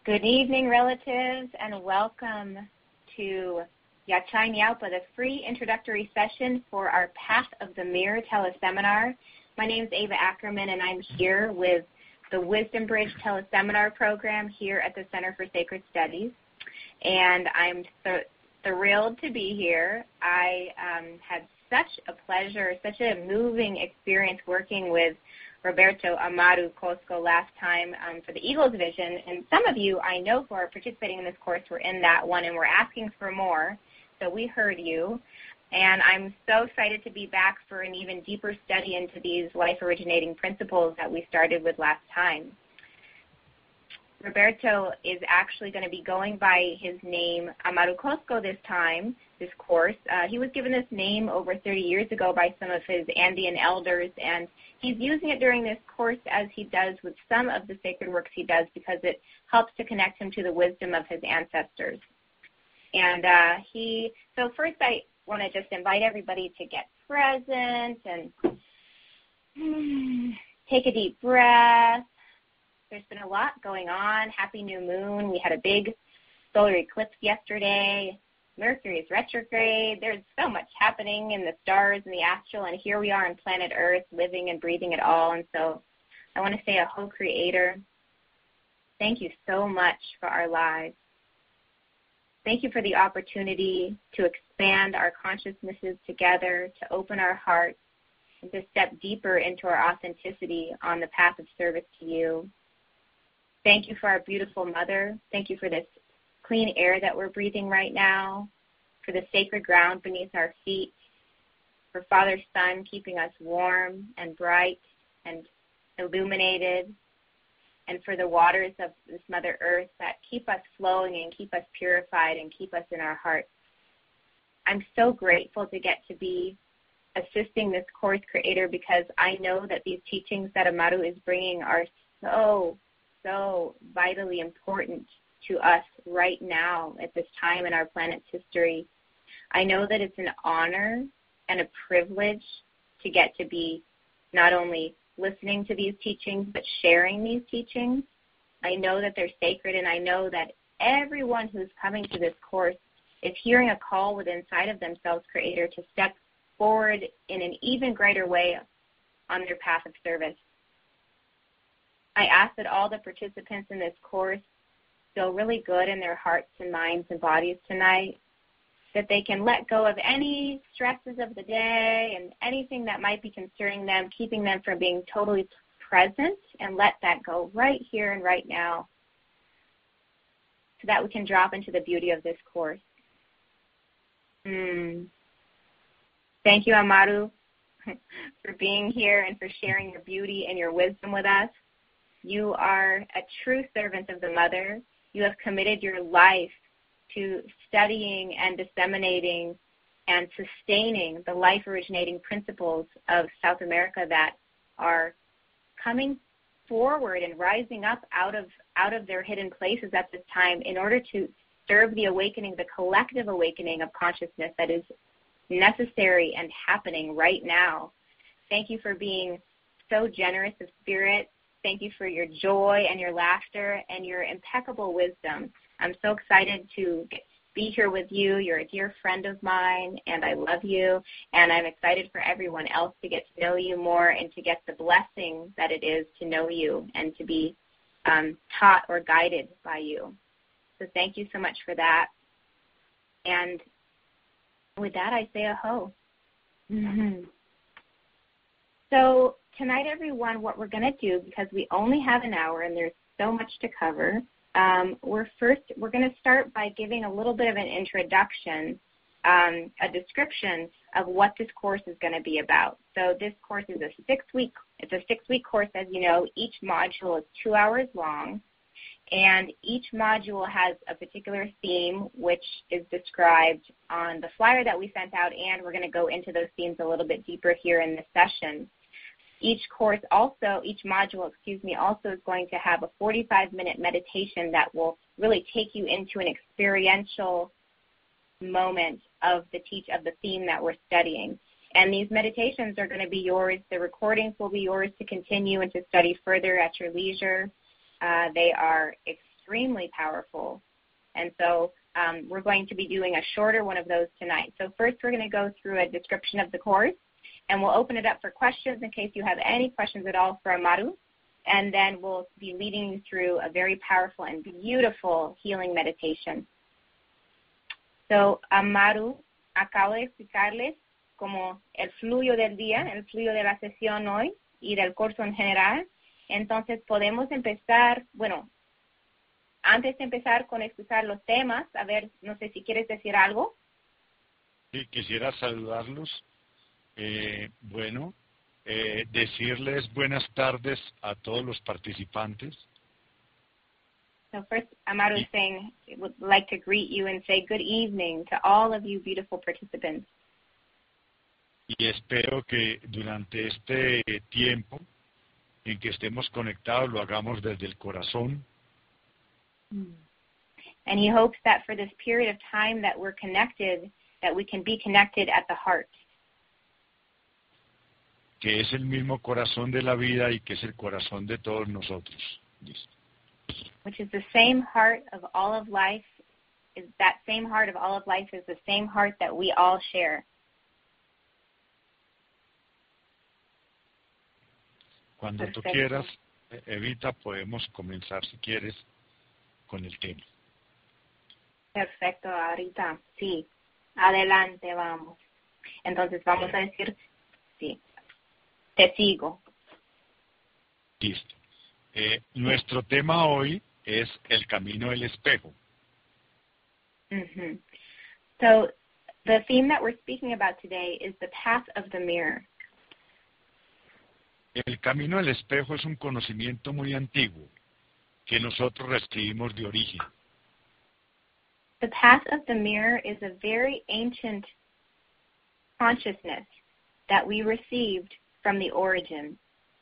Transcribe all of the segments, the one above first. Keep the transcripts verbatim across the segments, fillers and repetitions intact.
Good evening, relatives, and welcome to Yachai Nyaupa, the free introductory session for our Path of the Mirror teleseminar. My name is Ava Ackerman, and I'm here with the Wisdom Bridge teleseminar program here at the Center for Sacred Studies. And I'm so thrilled to be here. I um, had such a pleasure, such a moving experience working with Roberto Amaru Cosco last time um, for the Eagles Vision, and some of you I know who are participating in this course were in that one and were asking for more, so we heard you, and I'm so excited to be back for an even deeper study into these life-originating principles that we started with last time. Roberto is actually going to be going by his name Amaru Cosco this time, this course. Uh, he was given this name over thirty years ago by some of his Andean elders, and he's using it during this course as he does with some of the sacred works he does because it helps to connect him to the wisdom of his ancestors. And uh, he, so first I want to just invite everybody to get present and take a deep breath. There's been a lot going on. Happy new moon. We had a big solar eclipse yesterday. Mercury is retrograde. There's so much happening in the stars and the astral, and here we are on planet Earth living and breathing it all. And so I want to say, Aho Creator, thank you so much for our lives. Thank you for the opportunity to expand our consciousnesses together, to open our hearts, and to step deeper into our authenticity on the path of service to you. Thank you for our beautiful mother. Thank you for this clean air that we're breathing right now, for the sacred ground beneath our feet, for Father Sun keeping us warm and bright and illuminated, and for the waters of this Mother Earth that keep us flowing and keep us purified and keep us in our hearts. I'm so grateful to get to be assisting this course, Creator, because I know that these teachings that Amaru is bringing are so, so vitally important to us right now at this time in our planet's history. I know that it's an honor and a privilege to get to be not only listening to these teachings, but sharing these teachings. I know that they're sacred, and I know that everyone who's coming to this course is hearing a call within inside of themselves, Creator, to step forward in an even greater way on their path of service. I ask that all the participants in this course feel really good in their hearts and minds and bodies tonight, that they can let go of any stresses of the day and anything that might be concerning them, keeping them from being totally present, and let that go right here and right now so that we can drop into the beauty of this course. Mm. Thank you, Amaru, for being here and for sharing your beauty and your wisdom with us. You are a true servant of the Mother. You have committed your life to studying and disseminating and sustaining the life-originating principles of South America that are coming forward and rising up out of out of their hidden places at this time in order to serve the awakening, the collective awakening of consciousness that is necessary and happening right now. Thank you for being so generous of spirit. Thank you for your joy and your laughter and your impeccable wisdom. I'm so excited to get, be here with you. You're a dear friend of mine, and I love you. And I'm excited for everyone else to get to know you more and to get the blessing that it is to know you and to be um, taught or guided by you. So thank you so much for that. And with that, I say aho. Mm-hmm. So tonight, everyone, what we're going to do, because we only have an hour and there's so much to cover, um, we're first we're going to start by giving a little bit of an introduction, um, a description of what this course is going to be about. So this course is a six-week it's a six-week course, as you know. Each module is two hours long, and each module has a particular theme, which is described on the flyer that we sent out, and we're going to go into those themes a little bit deeper here in this session. Each course also, each module, excuse me, also is going to have a forty-five minute meditation that will really take you into an experiential moment of the teach of the theme that we're studying. And these meditations are going to be yours. The recordings will be yours to continue and to study further at your leisure. Uh, they are extremely powerful. And so um, we're going to be doing a shorter one of those tonight. So first we're going to go through a description of the course, and we'll open it up for questions in case you have any questions at all for Amaru. And then we'll be leading you through a very powerful and beautiful healing meditation. So Amaru, acabo de explicarles como el fluyo del día, el fluyo de la sesión hoy y del curso en general. Entonces podemos empezar, bueno, antes de empezar con explicar los temas, a ver, no sé si quieres decir algo. Sí, quisiera saludarlos. Eh, bueno, eh, decirles buenas tardes a todos los participantes. So first, Amaru is saying, would like to greet you and say good evening to all of you beautiful participants. Y espero que durante este tiempo en que estemos conectados lo hagamos desde el corazón. And he hopes that for this period of time that we're connected, that we can be connected at the heart. Que es el mismo corazón de la vida y que es el corazón de todos nosotros. Listo. Which is the same heart of all of life, is that same heart of all of life is the same heart that we all share. Cuando tú quieras, Evita, podemos comenzar si quieres con el tema. Perfecto, ahorita, sí. Adelante, vamos. Entonces vamos a decir, sí, te sigo. Listo. Eh, nuestro tema hoy es el camino del espejo. Mm-hmm. So the theme that we're speaking about today is the path of the mirror. El camino del espejo es un conocimiento muy antiguo que nosotros recibimos de origen. The path of the mirror is a very ancient consciousness that we received from the origin.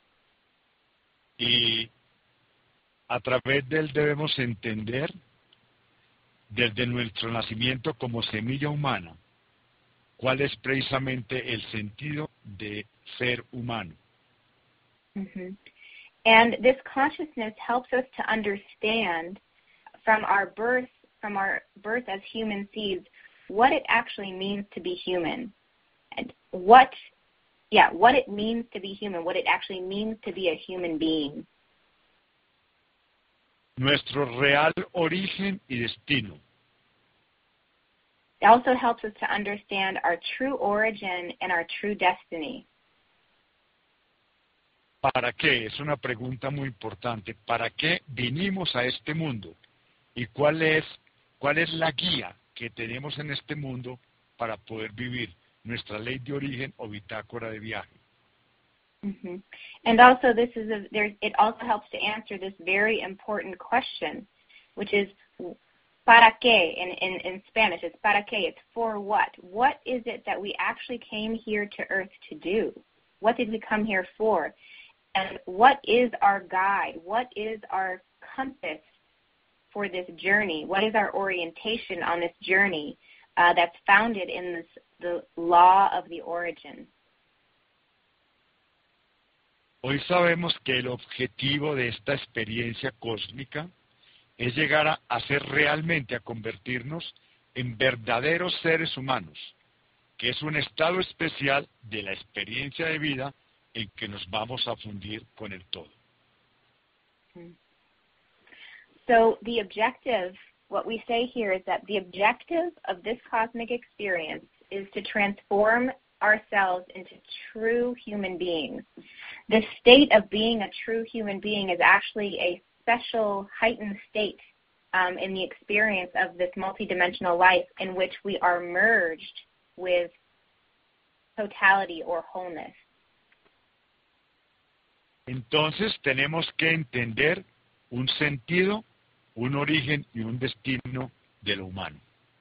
Y a través de él debemos entender, desde nuestro nacimiento como semilla humana, cuál es precisamente el sentido de ser humano. Mm-hmm. And this consciousness helps us to understand from our birth, from our birth as human seeds, what it actually means to be human, and what, yeah, what it means to be human, what it actually means to be a human being. Nuestro real origen y destino. It also helps us to understand our true origin and our true destiny. ¿Para qué? Es una pregunta muy importante. ¿Para qué vinimos a este mundo? ¿Y cuál es, cuál es la guía que tenemos en este mundo para poder vivir nuestra ley de origen o bitácora de viaje? Mm-hmm. And also, this is a, there, it also helps to answer this very important question, which is, ¿para qué? In, in, in Spanish, it's ¿para qué? It's for what? What is it that we actually came here to Earth to do? What did we come here for? And what is our guide? What is our compass for this journey? What is our orientation on this journey uh, that's founded in this, the law of the origin? Hoy sabemos que el objetivo de esta experiencia cósmica es llegar a, a ser realmente, a convertirnos en verdaderos seres humanos, que es un estado especial de la experiencia de vida en que nos vamos a fundir con el todo. So the objective, what we say here is that the objective of this cosmic experience is to transform ourselves into true human beings. The state of being a true human being is actually a special heightened state um, in the experience of this multidimensional life in which we are merged with totality or wholeness. Entonces tenemos que entender un sentido, un origen y un destino de lo humano.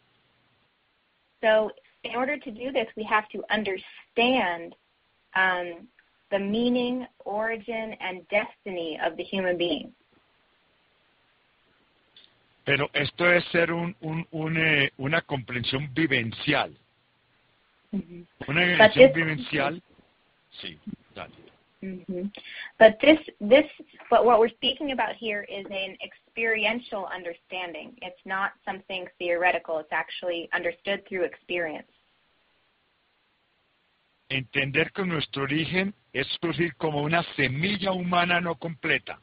So in order to do this, we have to understand um, the meaning, origin, and destiny of the human being. Pero esto debe ser un, un, un, eh, una comprensión vivencial. Mm-hmm. Una vivenciación vivencial. Sí, dale. Mm-hmm. But this, this, but what we're speaking about here is an experiential understanding. It's not something theoretical. It's actually understood through experience. Entender que nuestro origen es surgir como una semilla humana no completa.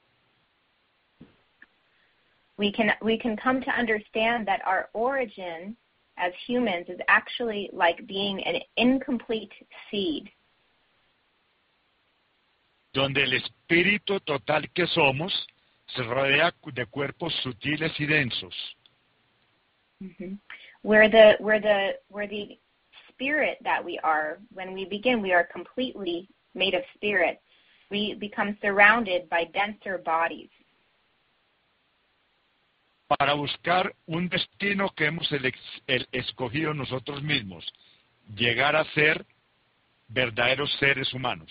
We can, we can come to understand that our origin as humans is actually like being an incomplete seed. Donde el espíritu total que somos se rodea de cuerpos sutiles y densos. Mm-hmm. Where the, where the, where the spirit that we are, when we begin, we are completely made of spirit. We become surrounded by denser bodies. Para buscar un destino que hemos el, el escogido nosotros mismos, llegar a ser verdaderos seres humanos.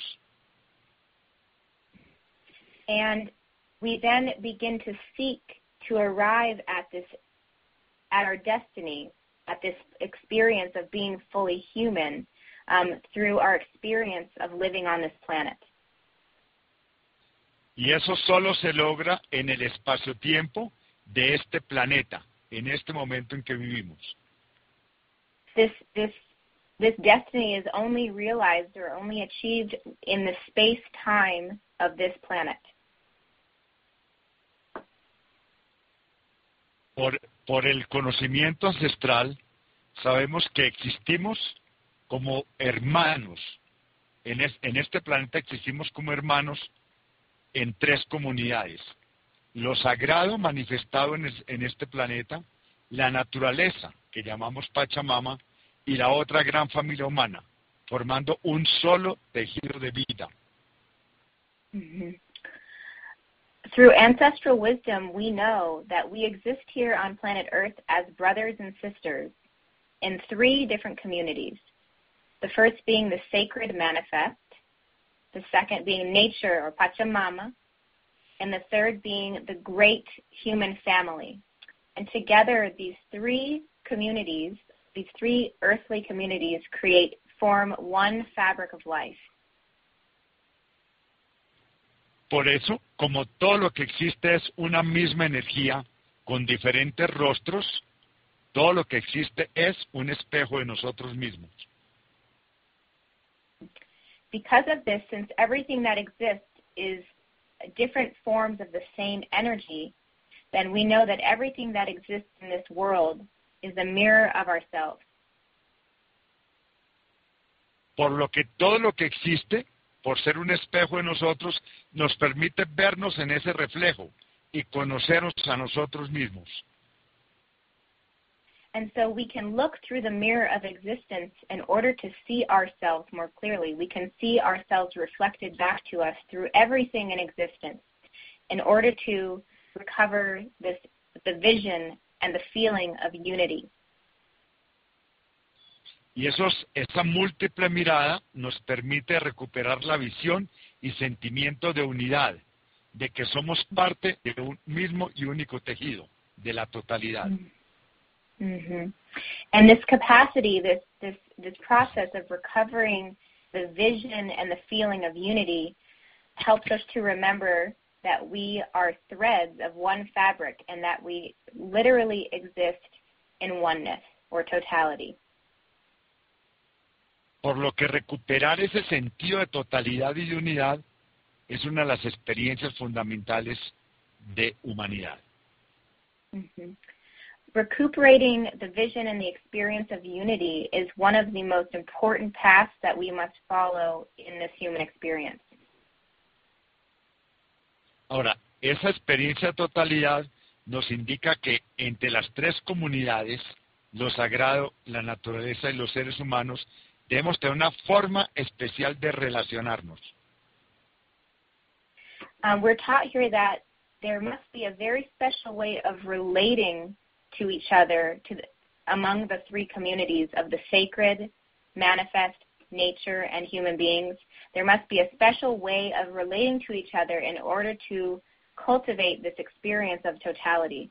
And we then begin to seek to arrive at this, at our destiny, at this experience of being fully human um, through our experience of living on this planet. Y eso solo se logra en el espacio-tiempo de este planeta, en este momento en que vivimos. This, this, this destiny is only realized or only achieved in the space-time of this planet. Por, por el conocimiento ancestral, sabemos que existimos como hermanos. En, es, en este planeta existimos como hermanos en tres comunidades. Lo sagrado manifestado en, es, en este planeta, la naturaleza, que llamamos Pachamama, y la otra gran familia humana, formando un solo tejido de vida. Mm-hmm. Through ancestral wisdom, we know that we exist here on planet Earth as brothers and sisters in three different communities. The first being the sacred manifest, the second being nature or Pachamama, and the third being the great human family. And together, these three communities, these three earthly communities create, form one fabric of life. Por eso, como todo lo que existe es una misma energía con diferentes rostros, todo lo que existe es un espejo de nosotros mismos. Because of this, since everything that exists is different forms of the same energy, then we know that everything that exists in this world is a mirror of ourselves. Por lo que todo lo que existe, por ser un espejo de nosotros, nos permite vernos en ese reflejo y conocernos a nosotros mismos. And so we can look through the mirror of existence in order to see ourselves more clearly. We can see ourselves reflected back to us through everything in existence in order to recover this, the vision and the feeling of unity. Y esos, esa múltiple mirada nos permite recuperar la visión y sentimiento de unidad, de que somos parte de un mismo y único tejido, de la totalidad. Mm-hmm. And this capacity, this, this, this process of recovering the vision and the feeling of unity helps us to remember that we are threads of one fabric and that we literally exist in oneness or totality. Por lo que recuperar ese sentido de totalidad y de unidad es una de las experiencias fundamentales de humanidad. Mm-hmm. Recuperating the vision and the experience of unity is one of the most important paths that we must follow in this human experience. Ahora, esa experiencia de totalidad nos indica que entre las tres comunidades, lo sagrado, la naturaleza y los seres humanos, debemos tener una forma especial de relacionarnos. Um, we're taught here that there must be a very special way of relating to each other to the, among the three communities of the sacred, manifest, nature, and human beings. There must be a special way of relating to each other in order to cultivate this experience of totality.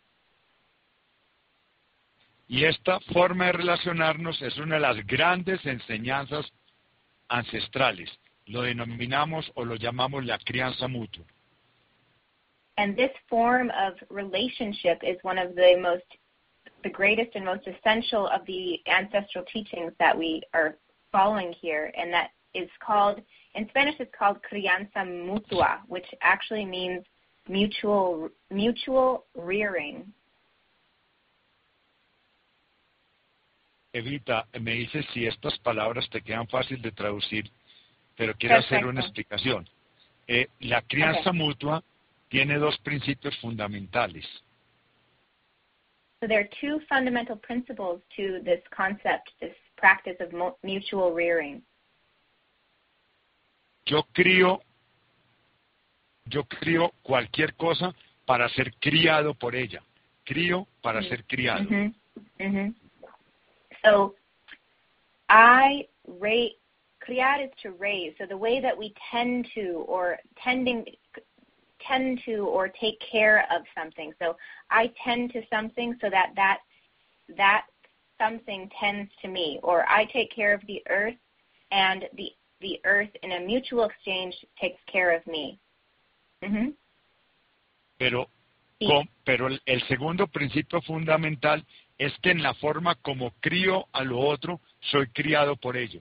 Y esta forma de relacionarnos es una de las grandes enseñanzas ancestrales, lo denominamos o lo llamamos la crianza mutua. And this form of relationship is one of the most, the greatest and most essential of the ancestral teachings that we are following here, and that is called, in Spanish it's called crianza mutua, which actually means mutual mutual rearing. Evita, me dices si estas palabras te quedan fácil de traducir, pero quiero Perfecto. hacer una explicación. Eh, la crianza Okay. mutua tiene dos principios fundamentales. So there are two fundamental principles to this concept, this practice of mu- mutual rearing. Yo crío, yo crío cualquier cosa para ser criado por ella. Crío para Mm-hmm. ser criado. Mm-hmm. Mm-hmm. So I rate, criar is to raise. So the way that we tend to or tending tend to or take care of something. So I tend to something so that that, that something tends to me. Or I take care of the earth and the, the earth in a mutual exchange takes care of me. Mm-hmm. Pero, Sí. con, pero el, el segundo principio fundamental es que en la forma como crío a lo otro, soy criado por ello.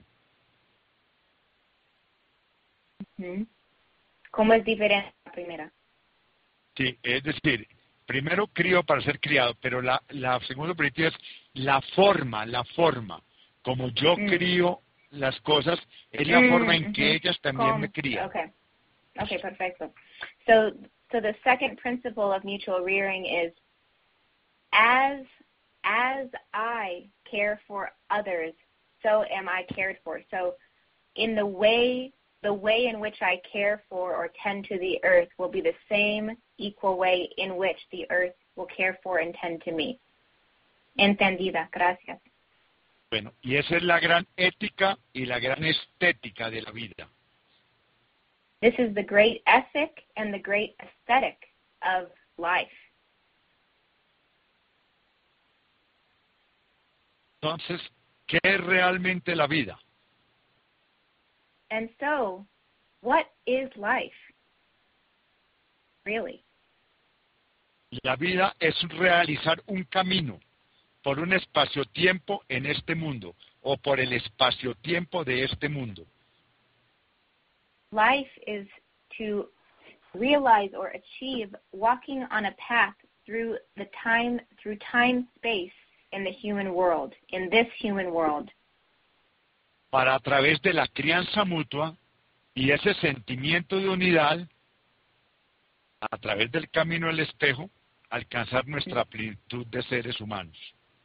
Mm-hmm. ¿Cómo es diferente la primera? Sí, es decir, primero crío para ser criado, pero la, la segundo principio es la forma, la forma. Como yo Mm. crío las cosas, es la Mm, forma en mhm. que ellas también Com- me crían. Okay. Okay, perfecto. So, so the second principle of mutual rearing is as as I care for others, so am I cared for. So, in the way the way in which I care for or tend to the earth will be the same equal way in which the earth will care for and tend to me. Entendida. Gracias. Bueno, y esa es la gran ética y la gran estética de la vida. This is the great ethic and the great aesthetic of life. Entonces, ¿qué es realmente la vida? And so, what is life? Really? La vida es realizar un camino por un espacio-tiempo en este mundo o por el espacio-tiempo de este mundo. Life is to realize or achieve walking on a path through the time, through time space in the human world, in this human world. Para a través de la crianza mutua y ese sentimiento de unidad, a través del camino del espejo, alcanzar nuestra plenitud de seres humanos.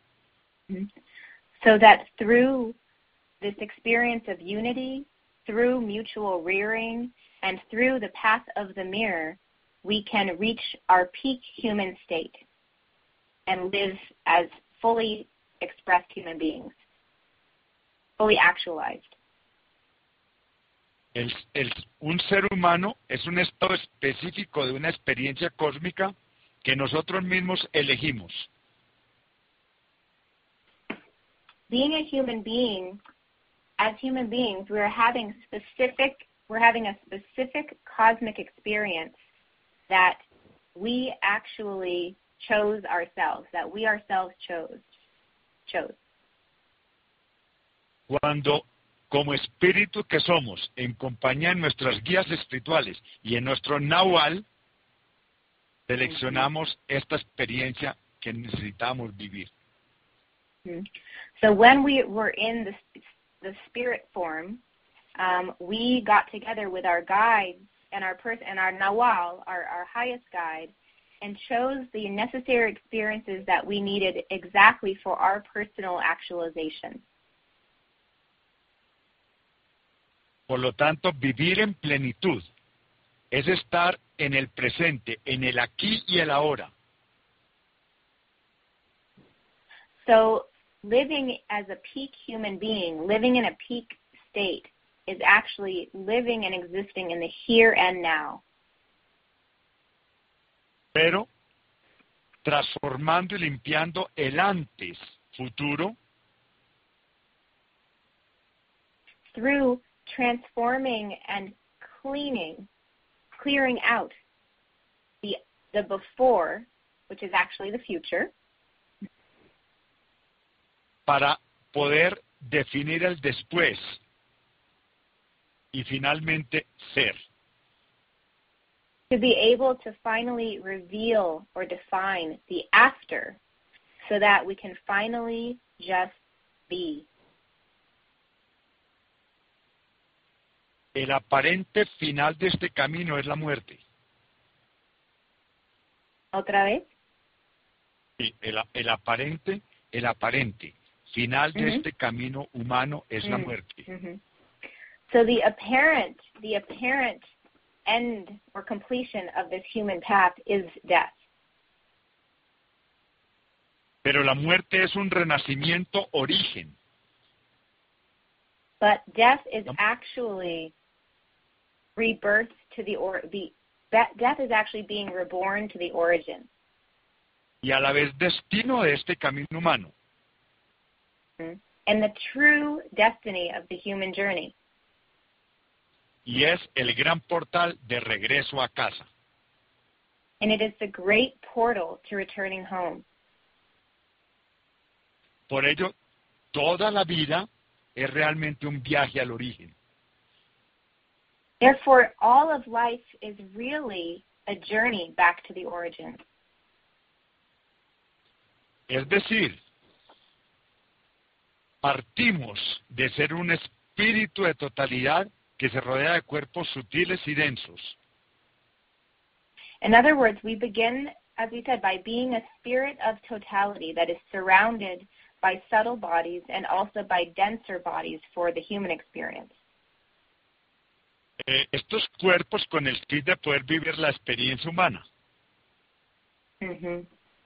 So that through this experience of unity, through mutual rearing, and through the path of the mirror, we can reach our peak human state and live as fully expressed human beings, fully actualized. El, el, un ser humano es un estado específico de una experiencia cósmica que nosotros mismos elegimos. Being a human being, as human beings, we're having specific, we're having a specific cosmic experience that we actually chose ourselves, that we ourselves chose, chose. Cuando, como espíritu que somos, en compañía de nuestras guías espirituales y en nuestro Nahual, seleccionamos esta experiencia que necesitamos vivir. So when we were in the, the spirit form, um, we got together with our guides and our person and our Nawal, our, our highest guide, and chose the necessary experiences that we needed exactly for our personal actualization. Por lo tanto, vivir en plenitud es estar en el presente, en el aquí y el ahora. So living as a peak human being, living in a peak state, is actually living and existing in the here and now. Pero transformando y limpiando el antes, futuro, Through transforming and cleaning, clearing out the the before, which is actually the future, para poder definir el después y finalmente ser. to be able to finally reveal or define the after so that we can finally just be. El aparente final de este camino es la muerte. ¿Otra vez? Sí, el, el aparente, el aparente final de Mm-hmm. este camino humano es Mm-hmm. la muerte. Mm-hmm. So the apparent, the apparent end or completion of this human path is death. Pero la muerte es un renacimiento origen. But death is actually rebirth to the or the that death is actually being reborn to the origin. Y a la vez destino de este camino humano. Mm-hmm. And the true destiny of the human journey. Y es el gran portal de regreso a casa. And it is the great portal to returning home. Por ello, toda la vida es realmente un viaje al origen. Therefore, all of life is really a journey back to the origin. Es decir, partimos de ser un espíritu de totalidad que se rodea de cuerpos sutiles y densos. In other words, we begin, as we said, by being a spirit of totality that is surrounded by subtle bodies and also by denser bodies for the human experience. Eh, estos cuerpos con el fin de poder vivir la experiencia humana. Mm-hmm.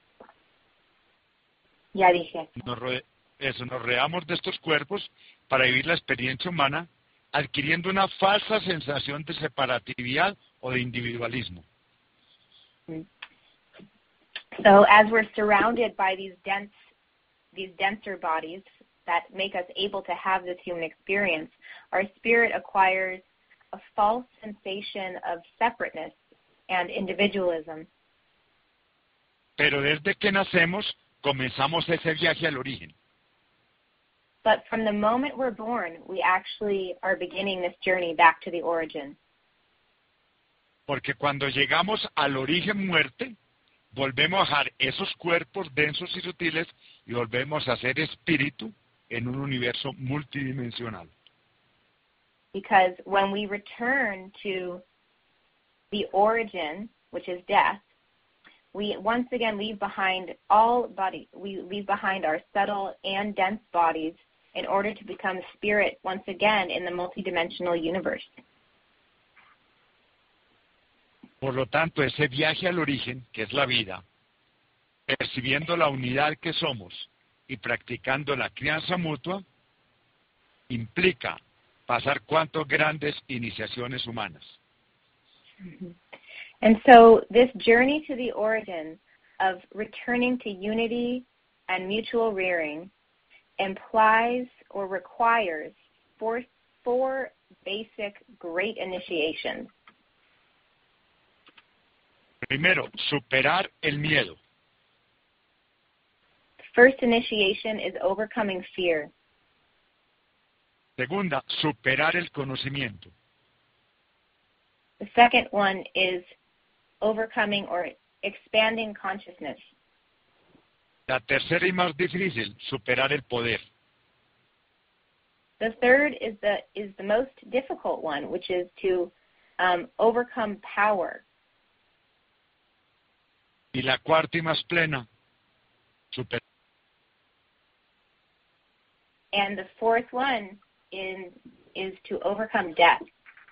Ya dije. Nos rode- eso, nos rodeamos de estos cuerpos para vivir la experiencia humana, adquiriendo una falsa sensación de separatividad o de individualismo. So as we're surrounded by these dense, these denser bodies that make us able to have this human experience, our spirit acquires a false sensation of separateness and individualism. Pero desde que nacemos, comenzamos ese viaje al origen. But from the moment we're born, we actually are beginning this journey back to the origin. Porque cuando llegamos al origen muerte, volvemos a dejar esos cuerpos densos y sutiles y volvemos a ser espíritu en un universo multidimensional. Because when we return to the origin, which is death, we once again leave behind all body, we leave behind our subtle and dense bodies in order to become spirit once again in the multidimensional universe. Por lo tanto, ese viaje al origen, que es la vida, percibiendo la unidad que somos y practicando la crianza mutua, implica pasar cuantas grandes iniciaciones humanas. Mm-hmm. And so this journey to the origin of returning to unity and mutual rearing implies or requires four, four basic great initiations. Primero, superar el miedo. First initiation is overcoming fear. Segunda, superar el conocimiento. The second one is overcoming or expanding consciousness. La tercera y más difícil, superar el poder. The third is the is the most difficult one, which is to um, overcome power. Y la cuarta y más plena, superar. And the fourth one is is to overcome death.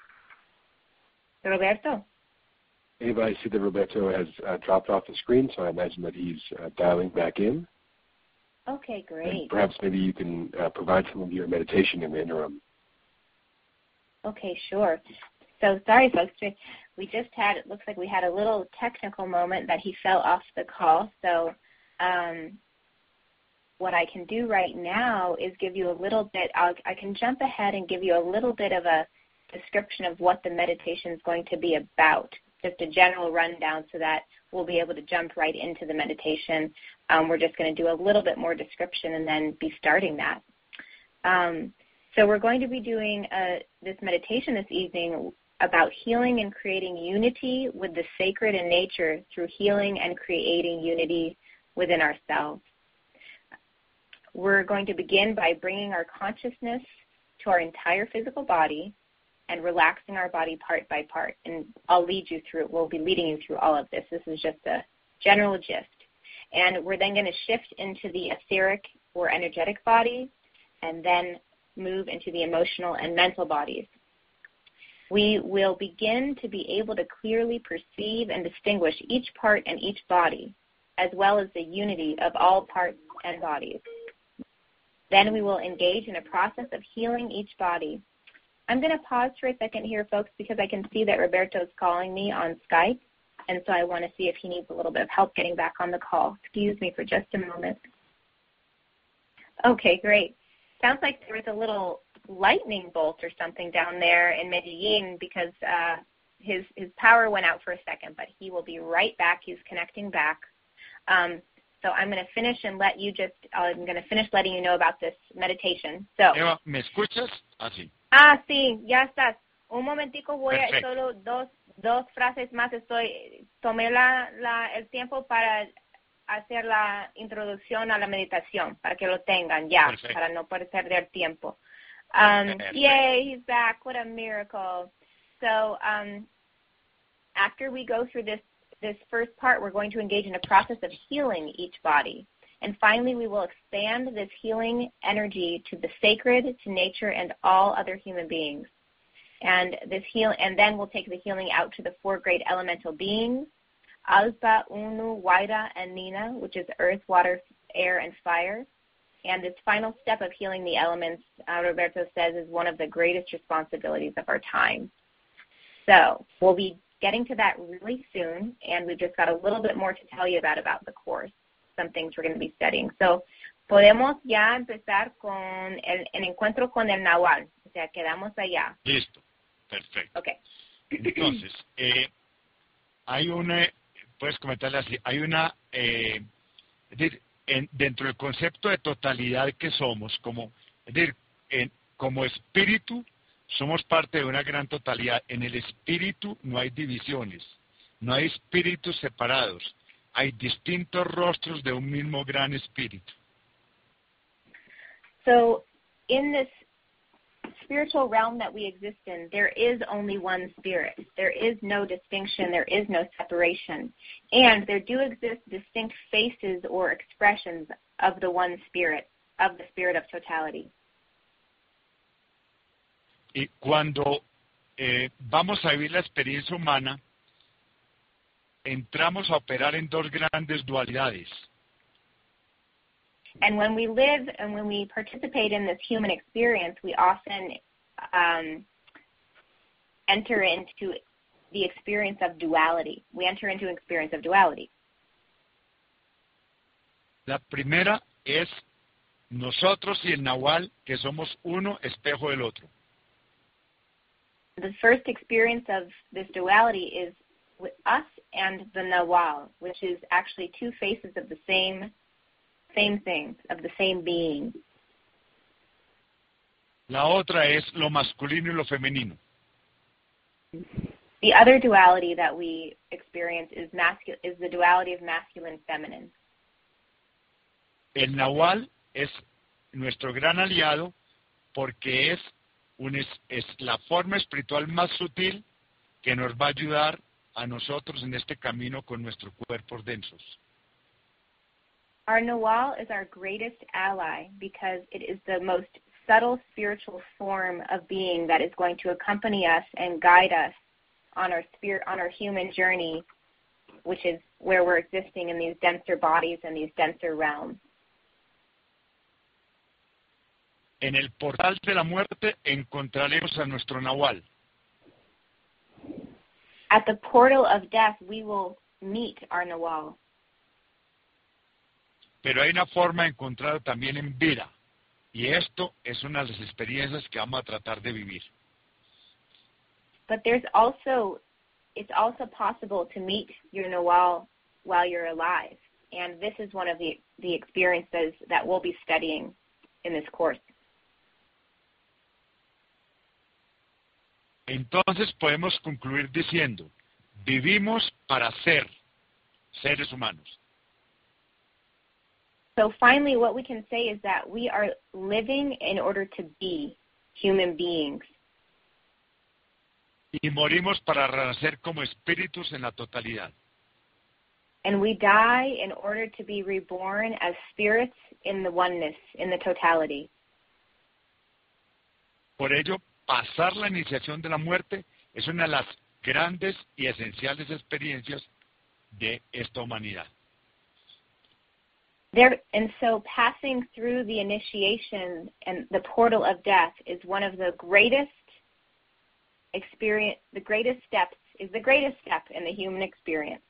Roberto? Ava, I see that Roberto has uh, dropped off the screen, so I imagine that he's uh, dialing back in. Okay, great. And perhaps maybe you can uh, provide some of your meditation in the interim. Okay, sure. So sorry, folks. We just had, it looks like we had a little technical moment that he fell off the call. So um, what I can do right now is give you a little bit, I'll, I can jump ahead and give you a little bit of a description of what the meditation is going to be about, just a general rundown so that we'll be able to jump right into the meditation. Um, we're just going to do a little bit more description and then be starting that. Um, so we're going to be doing uh, this meditation this evening about healing and creating unity with the sacred in nature through healing and creating unity within ourselves. We're going to begin by bringing our consciousness to our entire physical body and relaxing our body part by part. And I'll lead you through, we'll be leading you through all of this. This is just a general gist. And we're then going to shift into the etheric or energetic body and then move into the emotional and mental bodies. We will begin to be able to clearly perceive and distinguish each part and each body, as well as the unity of all parts and bodies. Then we will engage in a process of healing each body. I'm going to pause for a second here, folks, because I can see that Roberto's calling me on Skype, and so I want to see if he needs a little bit of help getting back on the call. Excuse me for just a moment. Okay, great. Sounds like there was a little lightning bolt or something down there in Medellin because uh, his his power went out for a second, but he will be right back. He's connecting back. Um, so I'm going to finish and let you just, uh, I'm going to finish letting you know about this meditation. So, Eva, ¿me escuchas? Así. Ah, sí, ya estás. Un momentico voy a, Perfecto. solo dos, dos frases más. Estoy, tomé la, la, el tiempo para hacer la introducción a la meditación, para que lo tengan ya, Perfecto. para no perder tiempo. Um, yay, he's back. What a miracle. So um, after we go through this, this first part, we're going to engage in a process of healing each body. And finally, we will expand this healing energy to the sacred, to nature, and all other human beings. And this heal, and then we'll take the healing out to the four great elemental beings, Alpa, Unu, Waira, and Nina, which is earth, water, air, and fire. And this final step of healing the elements, uh, Roberto says, is one of the greatest responsibilities of our time. So we'll be getting to that really soon, and we've just got a little bit more to tell you about about the course, some things we're going to be studying. So podemos ya empezar con el, el encuentro con el Nahual. O sea, quedamos allá. Listo. Perfecto. Okay. Entonces, eh, hay una, puedes comentarle así, hay una, eh, es decir, en, dentro del concepto de totalidad que somos, como, es decir, en, como espíritu, somos parte de una gran totalidad. En el espíritu no hay divisiones, no hay espíritus separados, hay distintos rostros de un mismo gran espíritu. So, in this spiritual realm that we exist in, there is only one spirit. There is no distinction. There is no separation. And there do exist distinct faces or expressions of the one spirit, of the spirit of totality. Y cuando eh, vamos a vivir la experiencia humana, entramos a operar en dos grandes dualidades. And when we live and when we participate in this human experience, we often um, enter into the experience of duality. We enter into an experience of duality. La primera es nosotros y el Nahual, que somos uno espejo del otro. The first experience of this duality is with us and the Nahual, which is actually two faces of the same same thing, of the same being. La otra es lo masculino y lo femenino. The other duality that we experience is mascu- is the duality of masculine and feminine. El Nahual es nuestro gran aliado porque es, un, es, es la forma espiritual más sutil que nos va a ayudar a nosotros en este camino con nuestros cuerpos densos. Our Nahual is our greatest ally because it is the most subtle spiritual form of being that is going to accompany us and guide us on our spirit, on our human journey, which is where we're existing in these denser bodies and these denser realms. En el portal de la muerte encontraremos a nuestro Nahual. At the portal of death, we will meet our Nahual. pero hay una forma de encontrarlo también en vida. Y esto es una de las experiencias que vamos a tratar de vivir. But there's also, it's also possible to meet your Nawal while you're alive. And this is one of the, the experiences that we'll be studying in this course. Entonces podemos concluir diciendo, vivimos para ser seres humanos. So finally, what we can say is that we are living in order to be human beings. Y morimos para renacer como espíritus en la totalidad. And we die in order to be reborn as spirits in the oneness, in the totality. Por ello, pasar la iniciación de la muerte es una de las grandes y esenciales experiencias de esta humanidad. There, and so passing through the initiation and the portal of death is one of the greatest experience, the greatest steps, is the greatest step in the human experience.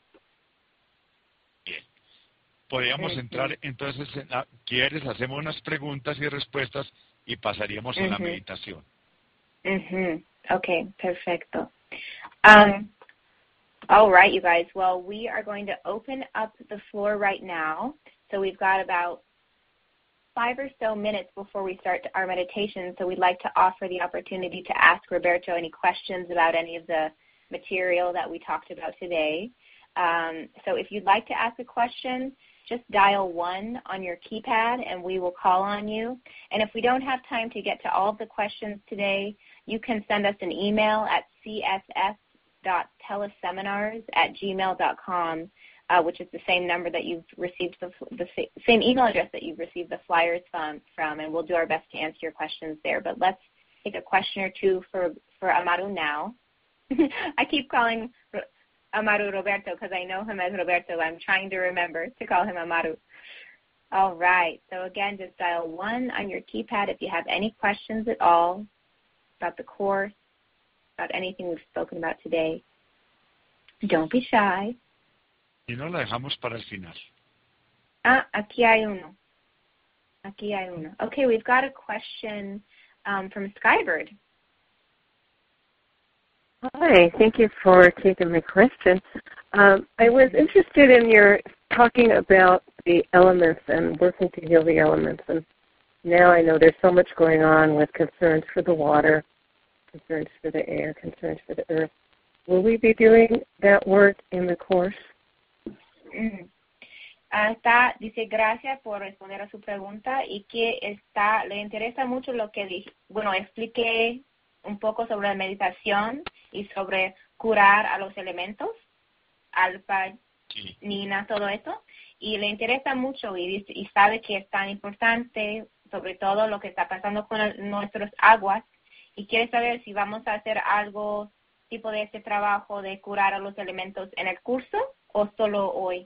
Bien. Podríamos mm-hmm. entrar entonces, en la, ¿quieres? Hacemos unas preguntas y respuestas y pasaríamos mm-hmm. a la meditación. Mm-hmm. Okay, perfecto. Um, all right, you guys. Well, we are going to open up the floor right now. So we've got about five or so minutes before we start our meditation. So we'd like to offer the opportunity to ask Roberto any questions about any of the material that we talked about today. Um, so if you'd like to ask a question, just dial one on your keypad and we will call on you. And if we don't have time to get to all of the questions today, you can send us an email at c s s dot teleseminars at gmail dot com, uh, which is the same number that you've received, the, the same email address that you've received the flyers from, from, and we'll do our best to answer your questions there. But let's take a question or two for, for Amaru now. I keep calling Amaru Roberto because I know him as Roberto. I'm trying to remember to call him Amaru. All right. So again, just dial one on your keypad if you have any questions at all about the course, about anything we've spoken about today. Don't be shy. Y no la dejamos para el final. Ah, aquí hay uno. Aquí hay uno. Okay, we've got a question um, from Skybird. Hi, thank you for taking my question. Um, I was interested in your talking about the elements and working to heal the elements. And now I know there's so much going on with concerns for the water, concerns for the air, concerns for the earth. Will we be doing that work in the course? Mm. Uh, está, dice, gracias por responder a su pregunta y que está, le interesa mucho lo que dije. Bueno, expliqué un poco sobre la meditación y sobre curar a los elementos, alfa, sí. Nina, todo eso. Y le interesa mucho y, y sabe que es tan importante, sobre todo lo que está pasando con el, nuestras aguas. Y quiere saber si vamos a hacer algo tipo de este trabajo de curar a los elementos en el curso o solo hoy.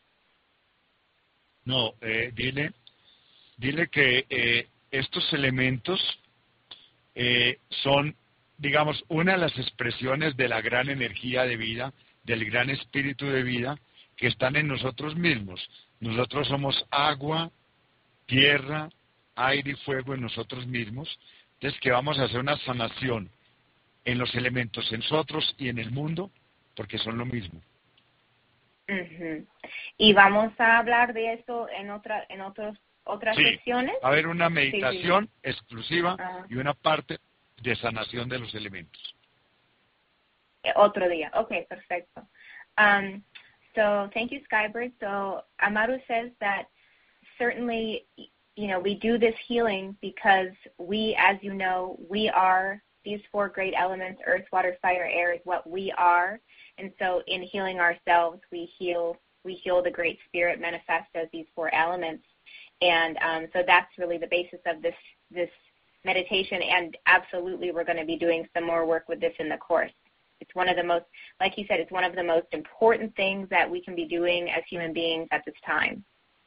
No, eh, dile, dile que eh, estos elementos eh, son, digamos, una de las expresiones de la gran energía de vida, del gran espíritu de vida que están en nosotros mismos. Nosotros somos agua, tierra, aire y fuego en nosotros mismos. Entonces que vamos a hacer una sanación en los elementos, en nosotros y en el mundo, porque son lo mismo. Uh-huh. Y vamos a hablar de eso en otra, en otros, otras sí, secciones. Va a haber una meditación sí, sí. exclusiva uh-huh. y una parte de sanación de los elementos. Otro día. Okay, perfecto. Um, so thank you, Skybird. So Amaru says that certainly, you know, we do this healing because we, as you know, we are these four great elements, earth, water, fire, air, is what we are. And so in healing ourselves, we heal we heal the Great Spirit manifest as these four elements. And um, so that's really the basis of this this meditation. And absolutely, we're going to be doing some more work with this in the course. It's one of the most, like you said, it's one of the most important things that we can be doing as human beings at this time.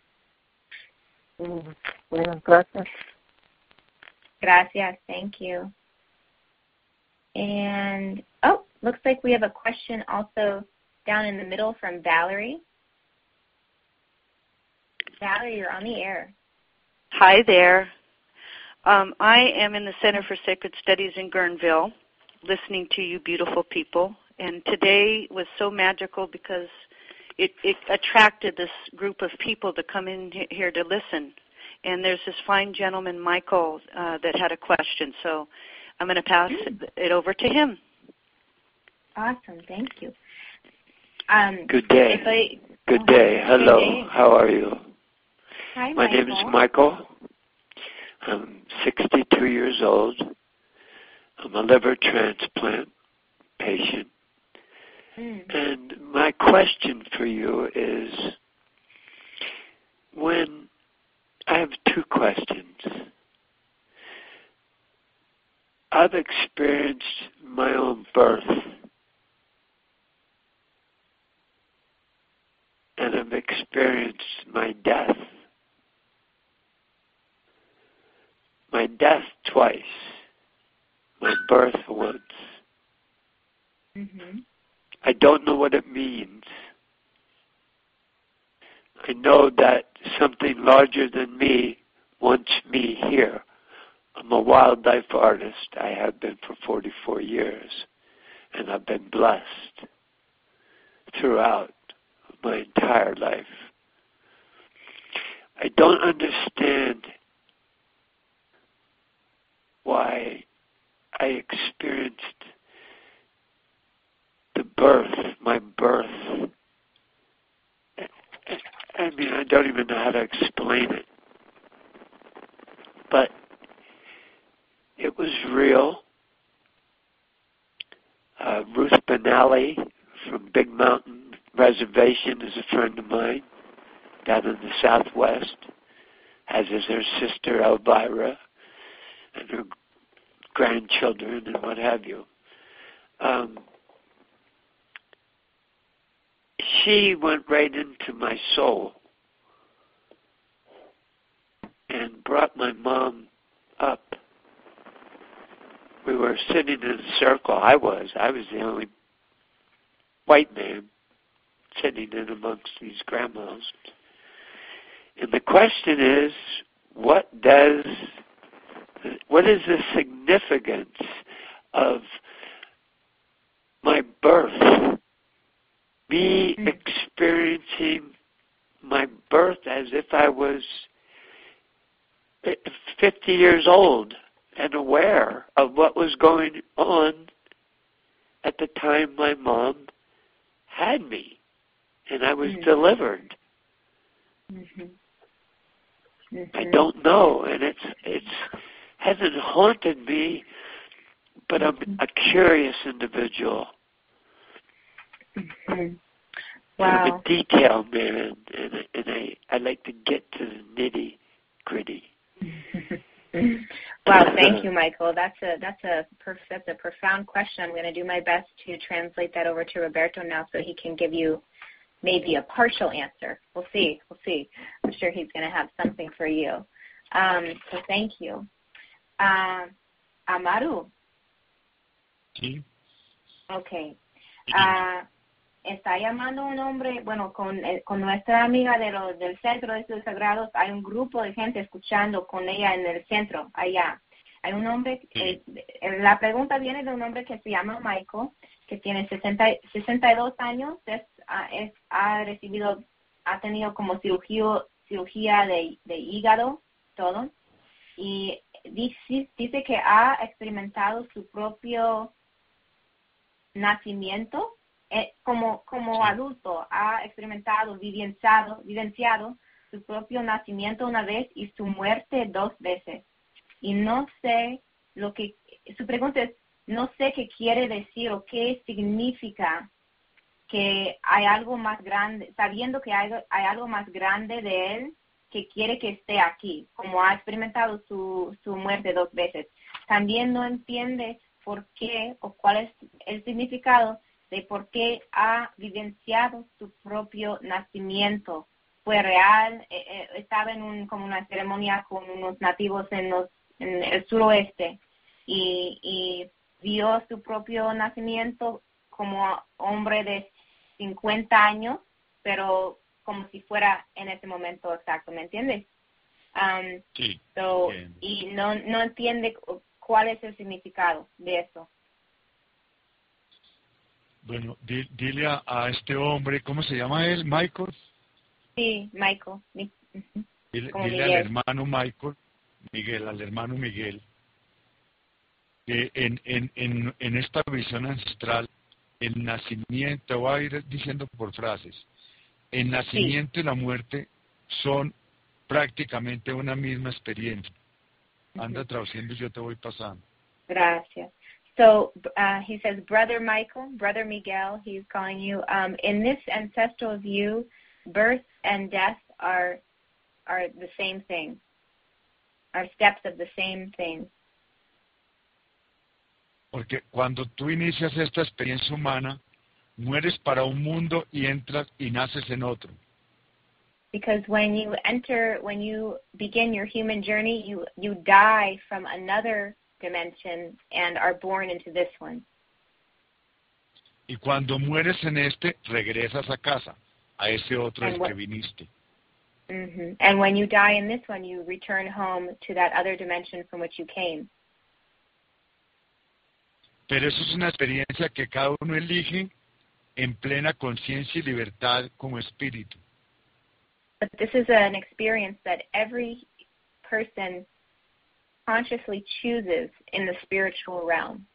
Mm, bueno, gracias. Gracias. Thank you. And, oh, looks like we have a question also down in the middle from Valerie. Valerie, you're on the air. Hi there. Um, I am in the Center for Sacred Studies in Guerneville, listening to you beautiful people. And today was so magical because it, it attracted this group of people to come in here to listen. And there's this fine gentleman, Michael, uh, that had a question. So I'm going to pass it over to him. Awesome. Thank you. Um, Good day. I, Good oh, day. Hello. Good day. How are you? Hi, My Michael. name is Michael. I'm sixty-two years old. I'm a liver transplant patient. Mm. And my question for you is, when I have two questions. I've experienced my own birth, and I've experienced my death. My death twice, my birth once. Mm-hmm. I don't know what it means. I know that something larger than me wants me here. I'm a wildlife artist. I have been for forty-four years, and I've been blessed throughout my entire life. I don't understand why I experienced the birth, my birth. I mean, I don't even know how to explain it. But it was real. Uh, Ruth Benally from Big Mountain Reservation is a friend of mine down in the Southwest, as is her sister Elvira and her grandchildren and what have you. Um, she went right into my soul and brought my mom up. We were sitting in a circle. I was. I was the only white man sitting in amongst these grandmas. And the question is, what does, what is the significance of my birth? Me experiencing my birth as if I was fifty years old and aware of what was going on at the time my mom had me and I was mm-hmm. delivered. Mm-hmm. Mm-hmm. I don't know, and it's it's hasn't haunted me, but I'm a curious individual. Mm-hmm. Wow. I'm a detail man, and, and I, I like to get to the nitty gritty. Wow, thank you, Michael. That's a that's a perf- that's a profound question. I'm going to do my best to translate that over to Roberto now, so he can give you maybe a partial answer. We'll see. We'll see. I'm sure he's going to have something for you. Um, so thank you, uh, Amaru. Sí. Okay. Uh, está llamando un hombre, bueno, con, eh, con nuestra amiga de lo, del Centro de Estudios Sagrados, hay un grupo de gente escuchando con ella en el centro, allá. Hay un hombre, eh, la pregunta viene de un hombre que se llama Michael, que tiene sesenta, sesenta y dos años, es, es, ha recibido, ha tenido como cirugía, cirugía de, de hígado, todo, y dice, dice que ha experimentado su propio nacimiento. Eh, como como adulto ha experimentado, vivenciado, vivenciado su propio nacimiento una vez y su muerte dos veces. Y no sé lo que, su pregunta es, no sé qué quiere decir o qué significa que hay algo más grande, sabiendo que hay, hay algo más grande de él que quiere que esté aquí, como ha experimentado su, su muerte dos veces. También no entiende por qué o cuál es el significado de por qué ha vivenciado su propio nacimiento. Fue real, eh, eh, estaba en un, como una ceremonia con unos nativos en, los, en el suroeste y, y vio su propio nacimiento como hombre de cincuenta años, pero como si fuera en ese momento exacto, ¿me entiendes? Um, Sí. so, Bien. y no, no entiende cuál es el significado de eso. Bueno, di- dile a, a este hombre, ¿cómo se llama él? Michael. Sí, Michael. Mi- ujú. Dile, Como dile al Miguel. hermano Michael, Miguel, al hermano Miguel, que en, en, en, en esta visión ancestral, el nacimiento, voy a ir diciendo por frases, el nacimiento y la muerte son prácticamente una misma experiencia. Anda Ujú. traduciendo y yo te voy pasando. Gracias. So uh, he says, Brother Michael, Brother Miguel, he's calling you. Um, in this ancestral view, birth and death are are the same thing, are steps of the same thing. Porque cuando tú inicias esta experiencia humana, mueres para un mundo y entras y naces en otro. Because when you enter, when you begin your human journey, you, you die from another dimension and are born into this one. Y cuando mueres en este, regresas a casa, a ese otro And del what- que viniste. Mm-hmm. And when you die in this one, you return home to that other dimension from which you came. Pero eso es una experiencia que cada uno elige en plena conciencia y libertad como espíritu. But this is an experience that every person consciously chooses in the spiritual realm.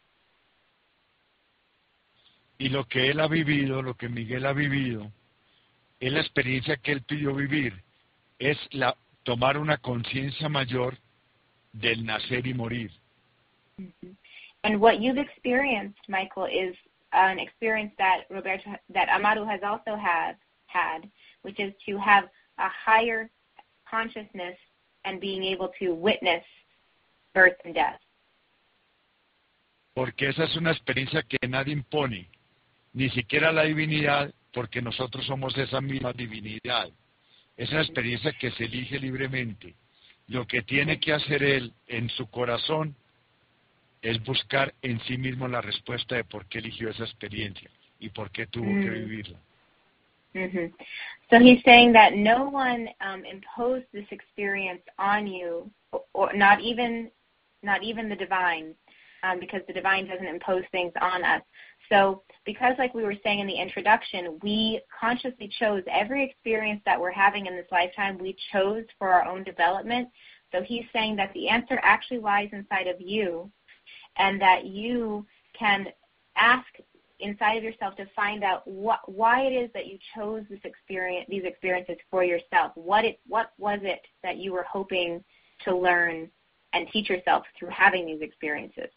Y lo que él ha vivido, lo que Miguel ha vivido, es la experiencia que él pidió vivir, es la tomar una conciencia mayor del nacer y morir. Mm-hmm. And what you've experienced, Michael, is an experience that Roberto, that Amaru has also had, had, which is to have a higher consciousness and being able to witness birth and death. Porque esa es una experiencia que nadie impone, ni siquiera la divinidad, porque nosotros somos esa misma divinidad. Es una experiencia que se elige libremente. Lo que tiene que hacer él en su corazón es buscar en sí mismo la respuesta de por qué eligió esa experiencia y por qué tuvo Mm. que vivirla. Mm-hmm. So he's saying that no one um, imposed this experience on you, or, or not even, not even the divine, um, because the divine doesn't impose things on us. So because, like we were saying in the introduction, we consciously chose every experience that we're having in this lifetime, we chose for our own development. So he's saying that the answer actually lies inside of you, and that you can ask inside of yourself to find out what, why it is that you chose this experience, these experiences for yourself. What it, what was it that you were hoping to learn and teach yourself through having these experiences?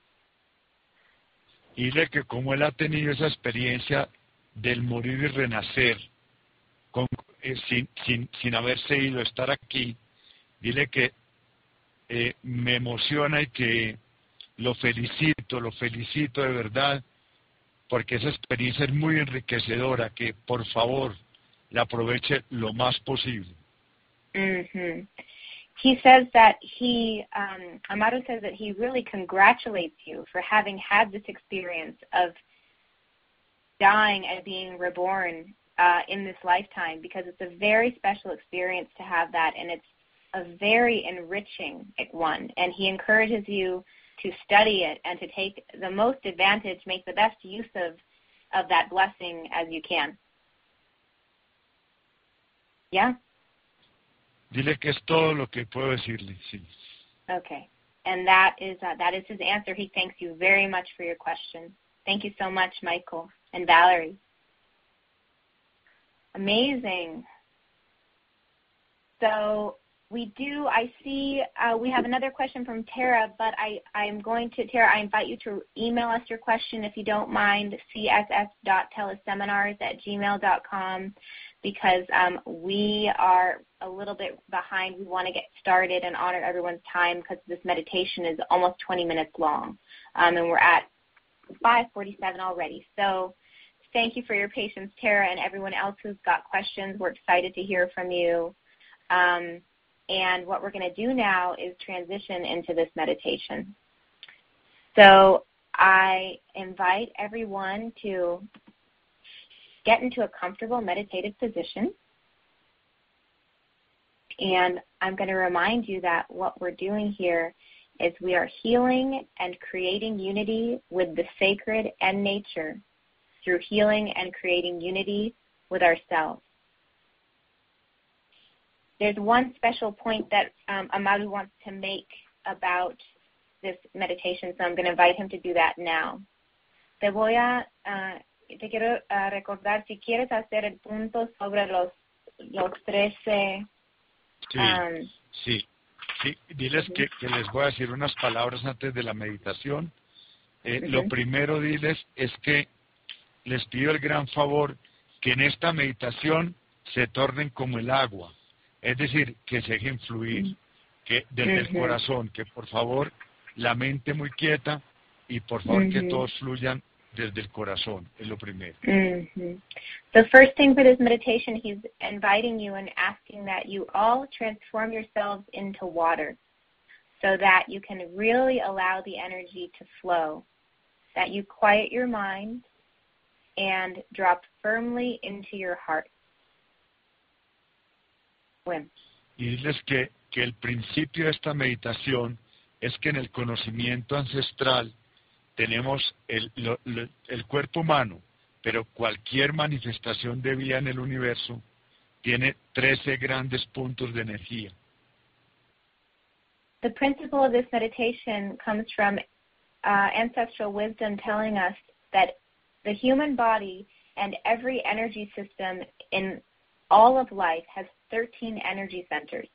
Y dile que como él ha tenido esa experiencia del morir y renacer, con, eh, sin, sin, sin haberse ido a estar aquí, dile que eh, me emociona y que lo felicito, lo felicito de verdad, porque esa experiencia es muy enriquecedora, que por favor la aproveche lo más posible. Mm-hmm. He says that he, um, Amaru says that he really congratulates you for having had this experience of dying and being reborn uh, in this lifetime, because it's a very special experience to have that, and it's a very enriching one. And he encourages you to study it and to take the most advantage, make the best use of, of that blessing as you can. Yeah? Dile que es todo lo que puedo decirle, sí. Okay. And that is uh, that is his answer. He thanks you very much for your question. Thank you so much, Michael and Valerie. Amazing. So we do, I see uh, we have another question from Tara, but I, I'm going to, Tara, I invite you to email us your question if you don't mind, c s s dot teleseminars at gmail dot com, because um, we are a little bit behind. We want to get started and honor everyone's time because this meditation is almost twenty minutes long, um, and we're at five forty-seven already. So thank you for your patience, Tara, and everyone else who's got questions. We're excited to hear from you. Um, And what we're going to do now is transition into this meditation. So I invite everyone to get into a comfortable meditative position. And I'm going to remind you that what we're doing here is we are healing and creating unity with the sacred and nature through healing and creating unity with ourselves. There's one special point that um, Amaru wants to make about this meditation, so I'm going to invite him to do that now. Te voy a, uh, te quiero uh, recordar, si quieres hacer el punto sobre los, los trece. Sí, um, sí, sí. Diles que, que les voy a decir unas palabras antes de la meditación. Eh, uh-huh. Lo primero, diles, es que les pido el gran favor que en esta meditación se tornen como el agua. Es decir, que se dejen fluir, que desde uh-huh. el corazón, que por favor la mente muy quieta y por favor uh-huh. que todos fluyan desde el corazón, es lo primero. Uh-huh. The first thing for this meditation, he's inviting you and asking that you all transform yourselves into water so that you can really allow the energy to flow, that you quiet your mind and drop firmly into your heart. Bueno. Y diles que, que el principio de esta meditación es que en el conocimiento ancestral tenemos el, lo, lo, el cuerpo humano, pero cualquier manifestación de vida en el universo tiene trece grandes puntos de energía. The principle of this meditation comes from uh, ancestral wisdom telling us that the human body and every energy system in all of life has thirteen energy centers.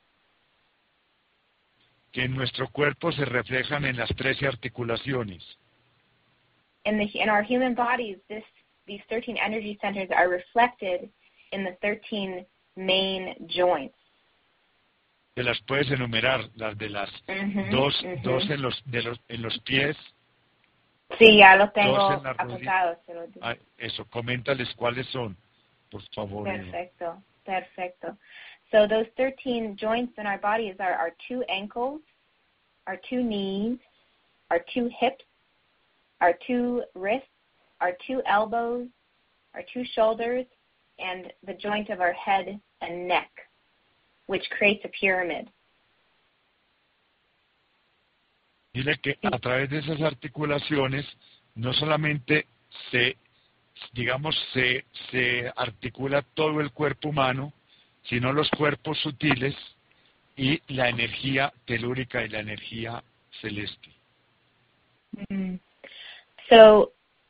Que en nuestro cuerpo se reflejan en las trece articulaciones. In the in our human bodies, this these thirteen energy centers are reflected in the thirteen main joints. Que las puedes enumerar, las de las uh-huh, dos, uh-huh. dos en los de los en los pies. Sí, ya lo tengo apuntado. Ah, eso, coméntales cuáles son, por favor. Perfecto, perfecto. So those thirteen joints in our bodies are our two ankles, our two knees, our two hips, our two wrists, our two elbows, our two shoulders, and the joint of our head and neck, which creates a pyramid. Dile que a través de esas articulaciones no solamente se, digamos, se, se articula todo el cuerpo humano, sino los cuerpos sutiles y la energía telúrica y la energía celeste. Mm-hmm. So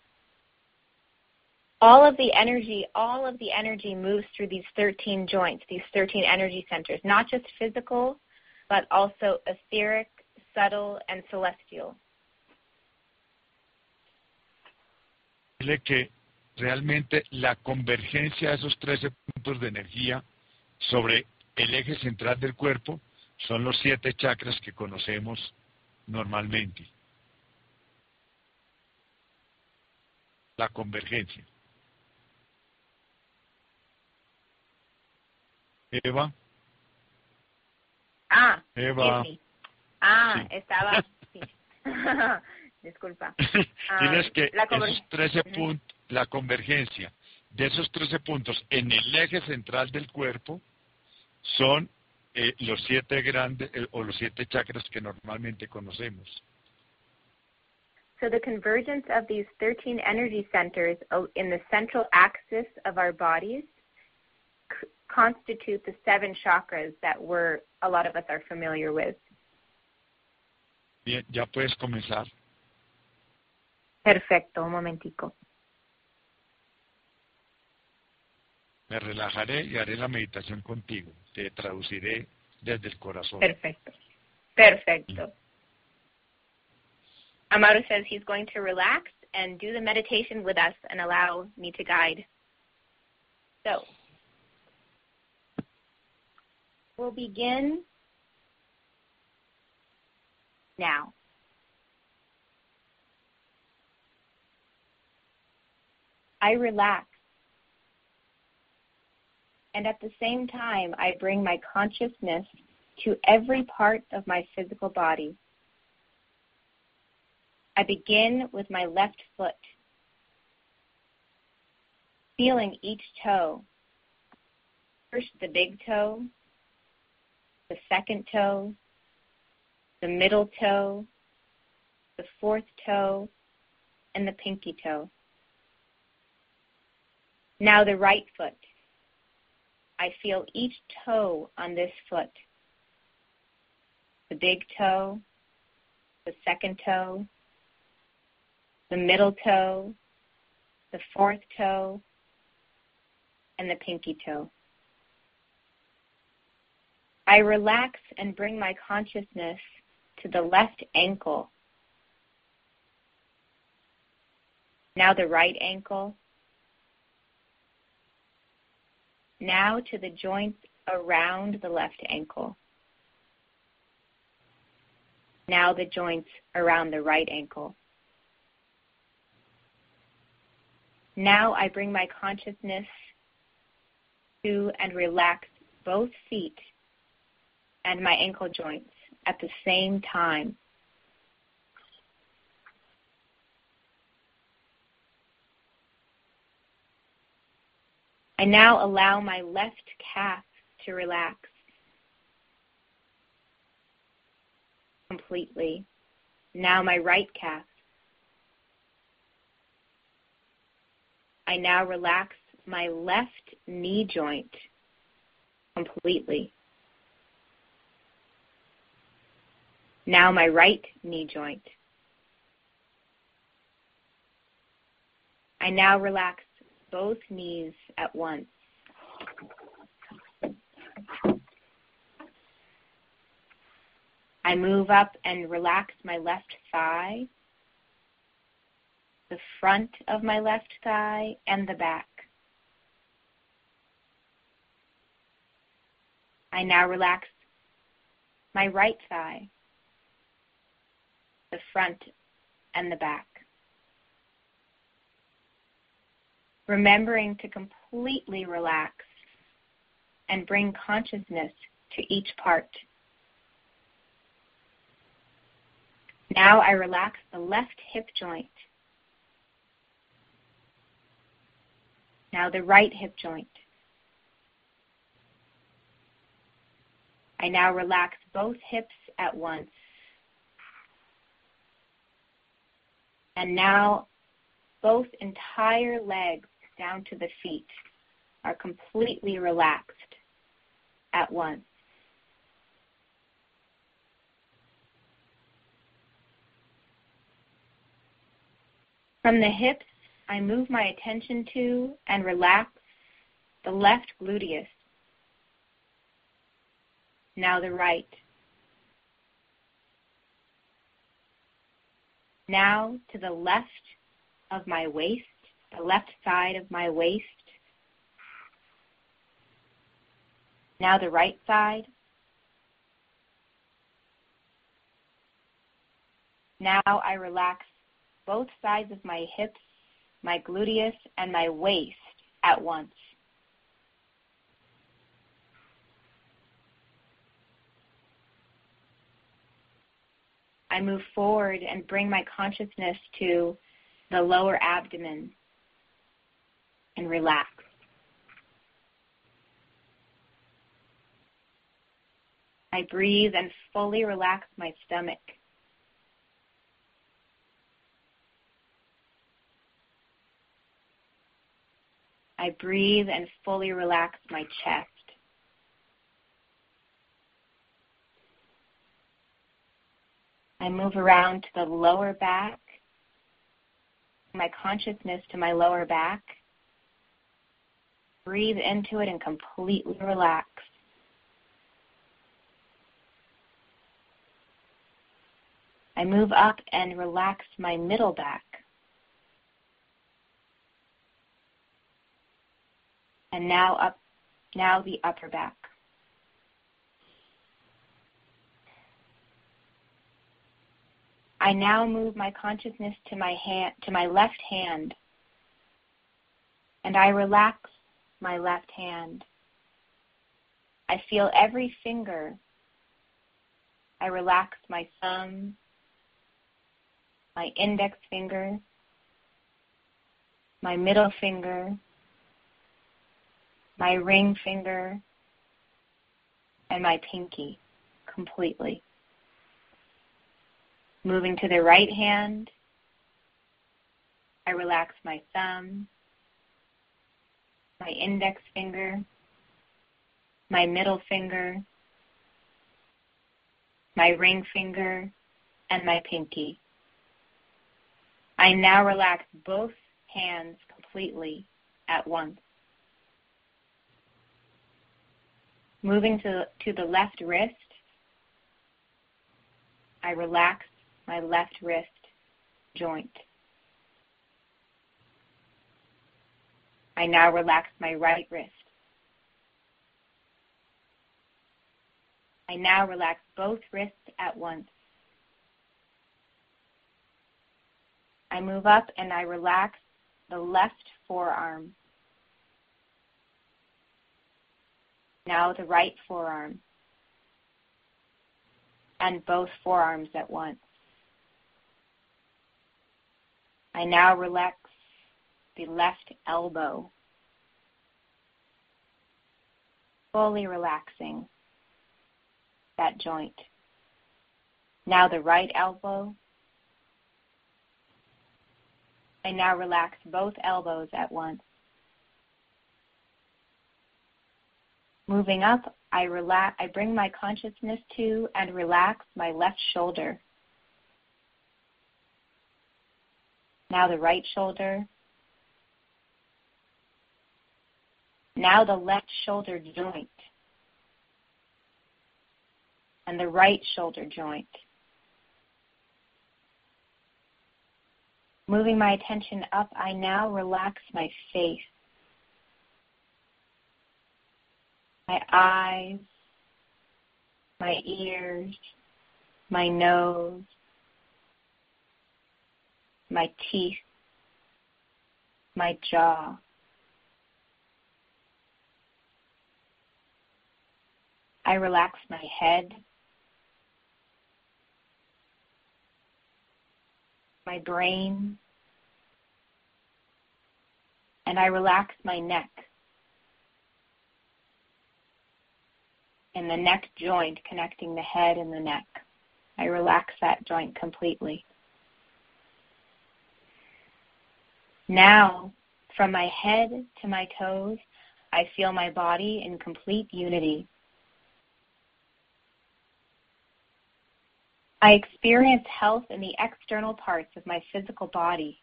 all of the energy, all of the energy moves through these thirteen joints, these thirteen energy centers, not just physical, but also etheric, subtle, and celestial. Dile que realmente la convergencia de esos trece puntos de energía sobre el eje central del cuerpo son los siete chakras que conocemos normalmente. La convergencia. Eva. Ah, Eva. Sí. Ah, sí. estaba... Sí. Disculpa. Tienes que la conver- esos trece uh-huh. puntos, la convergencia de esos trece puntos en el eje central del cuerpo son eh, los siete grandes eh, o los siete chakras que normalmente conocemos. So the convergence of these thirteen energy centers in the central axis of our bodies c- constitute the seven chakras that we're, a lot of us are familiar with. Bien, ya puedes comenzar. Perfecto, un momentico. Me relajaré y haré la meditación contigo. Te traduciré desde el corazón. Perfecto. Perfecto. Mm. Amaru says he's going to relax and do the meditation with us and allow me to guide. So, we'll begin now. I relax, and at the same time, I bring my consciousness to every part of my physical body. I begin with my left foot, feeling each toe. First the big toe, the second toe, the middle toe, the fourth toe, and the pinky toe. Now the right foot. I feel each toe on this foot. The big toe, the second toe, the middle toe, the fourth toe, and the pinky toe. I relax and bring my consciousness to the left ankle. Now the right ankle. Now to the joints around the left ankle. Now the joints around the right ankle. Now I bring my consciousness to and relax both feet and my ankle joints at the same time. I now allow my left calf to relax completely. Now my right calf. I now relax my left knee joint completely. Now my right knee joint. I now relax both knees at once. I move up and relax my left thigh, the front of my left thigh, and the back. I now relax my right thigh, the front and the back. Remembering to completely relax and bring consciousness to each part. Now I relax the left hip joint. Now the right hip joint. I now relax both hips at once. And now both entire legs down to the feet are completely relaxed at once. From the hips, I move my attention to and relax the left gluteus. Now the right. Now to the left of my waist, the left side of my waist. Now the right side. Now I relax both sides of my hips, my gluteus, and my waist at once. I move forward and bring my consciousness to the lower abdomen and relax. I breathe and fully relax my stomach. I breathe and fully relax my chest. I move around to the lower back, my consciousness to my lower back. Breathe into it and completely relax. I move up and relax my middle back. And now up, now the upper back. I now move my consciousness to my hand, to my left hand, and I relax my left hand. I feel every finger. I relax my thumb, my index finger, my middle finger, my ring finger, and my pinky. completely. Moving to the right hand, I relax my thumb, my index finger, my middle finger, my ring finger, and my pinky. I now relax both hands completely at once. Moving to, to the left wrist, I relax my left wrist joint. I now relax my right wrist. I now relax both wrists at once. I move up and I relax the left forearm. Now the right forearm. And both forearms at once. I now relax the left elbow, fully relaxing that joint. Now the right elbow. I now relax both elbows at once. Moving up, I relax. I bring my consciousness to and relax my left shoulder. Now the right shoulder. Now the left shoulder joint. And the right shoulder joint. Moving my attention up, I now relax my face. My eyes, my ears, my nose, my teeth, my jaw. I relax my head, my brain, and I relax my neck and the neck joint connecting the head and the neck. I relax that joint completely. Now, from my head to my toes, I feel my body in complete unity. I experience health in the external parts of my physical body.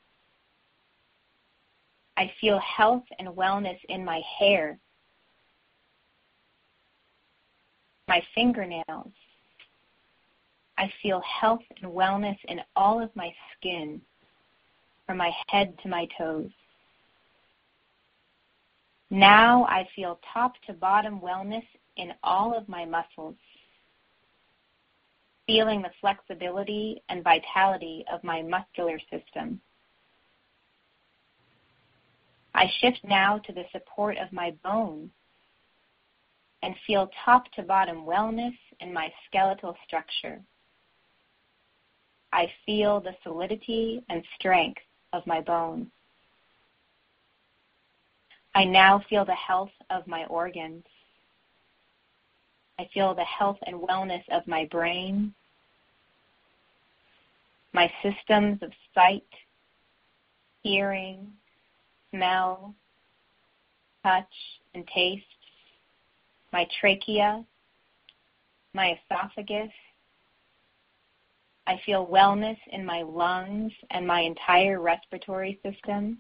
I feel health and wellness in my hair, my fingernails. I feel health and wellness in all of my skin, from my head to my toes. Now I feel top to bottom wellness in all of my muscles, feeling the flexibility and vitality of my muscular system. I shift now to the support of my bones and feel top to bottom wellness in my skeletal structure. I feel the solidity and strength of my bones. I now feel the health of my organs. I feel the health and wellness of my brain, my systems of sight, hearing, smell, touch, and taste, my trachea, my esophagus. I feel wellness in my lungs and my entire respiratory system.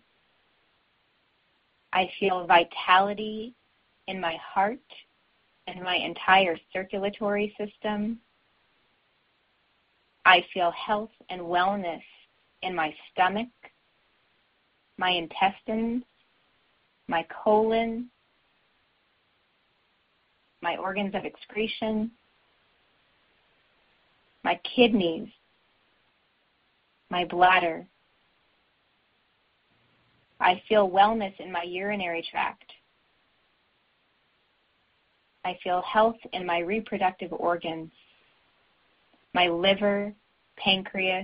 I feel vitality in my heart and my entire circulatory system. I feel health and wellness in my stomach, my intestines, my colon, my organs of excretion, my kidneys, my bladder. I feel wellness in my urinary tract. I feel health in my reproductive organs, my liver, pancreas.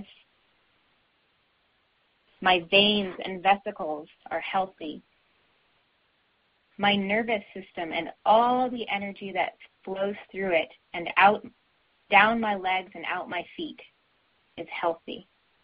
My veins and vesicles are healthy. my nervous system and all the energy that flows through it and out, down my legs and out my feet is healthy.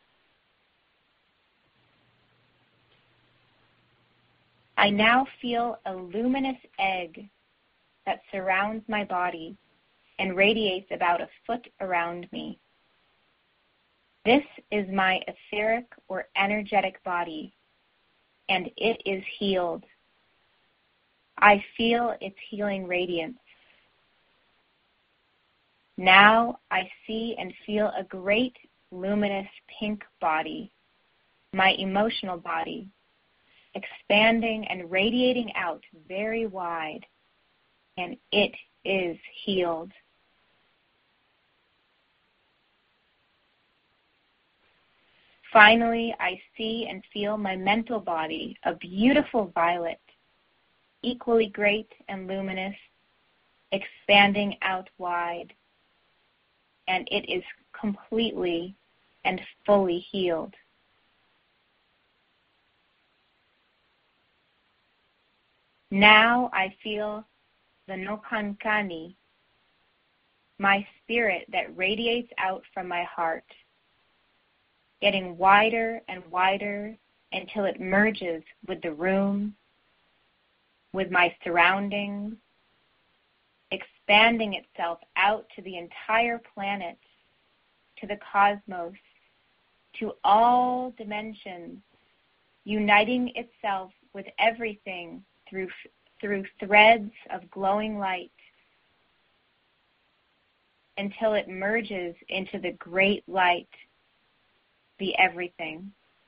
I now feel a luminous egg that surrounds my body and radiates about a foot around me. This is my etheric or energetic body, and it is healed. I feel its healing radiance. Now I see and feel a great luminous pink body, my emotional body, expanding and radiating out very wide, and it is healed. Finally, I see and feel my mental body, a beautiful violet, equally great and luminous, expanding out wide, and it is completely and fully healed. Now I feel the Nokankani, my spirit that radiates out from my heart, getting wider and wider until it merges with the room, with my surroundings, expanding itself out to the entire planet, to the cosmos, to all dimensions, uniting itself with everything through through threads of glowing light until it merges into the great light, the everything.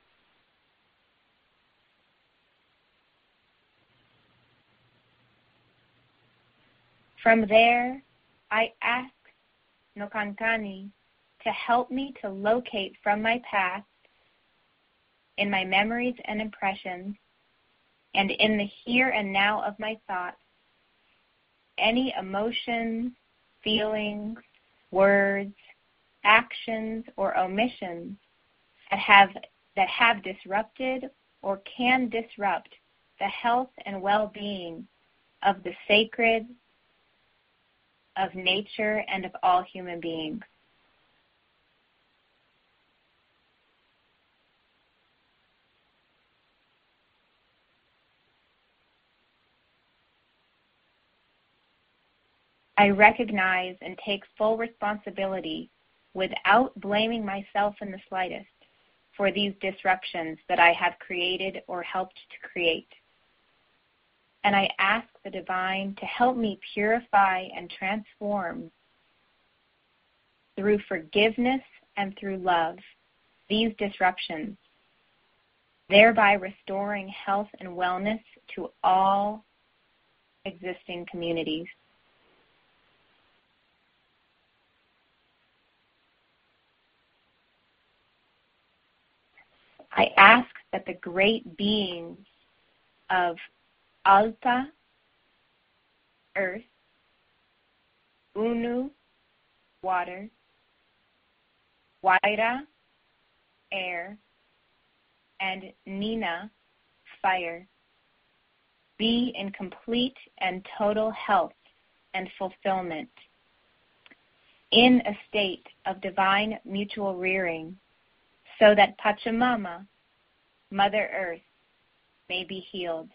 From there, I ask Nokankani to help me to locate from my past, in my memories and impressions, and in the here and now of my thoughts, any emotions, feelings, words, actions, or omissions that have that have disrupted or can disrupt the health and well-being of the sacred, of nature, and of all human beings. I recognize and take full responsibility without blaming myself in the slightest for these disruptions that I have created or helped to create. And I ask the divine to help me purify and transform through forgiveness and through love these disruptions, thereby restoring health and wellness to all existing communities. I ask that the great beings of Alta, earth, Unu, water, Waira, air, and Nina, fire, be in complete and total health and fulfillment, in a state of divine mutual rearing, so that Pachamama, Mother Earth, may be healed.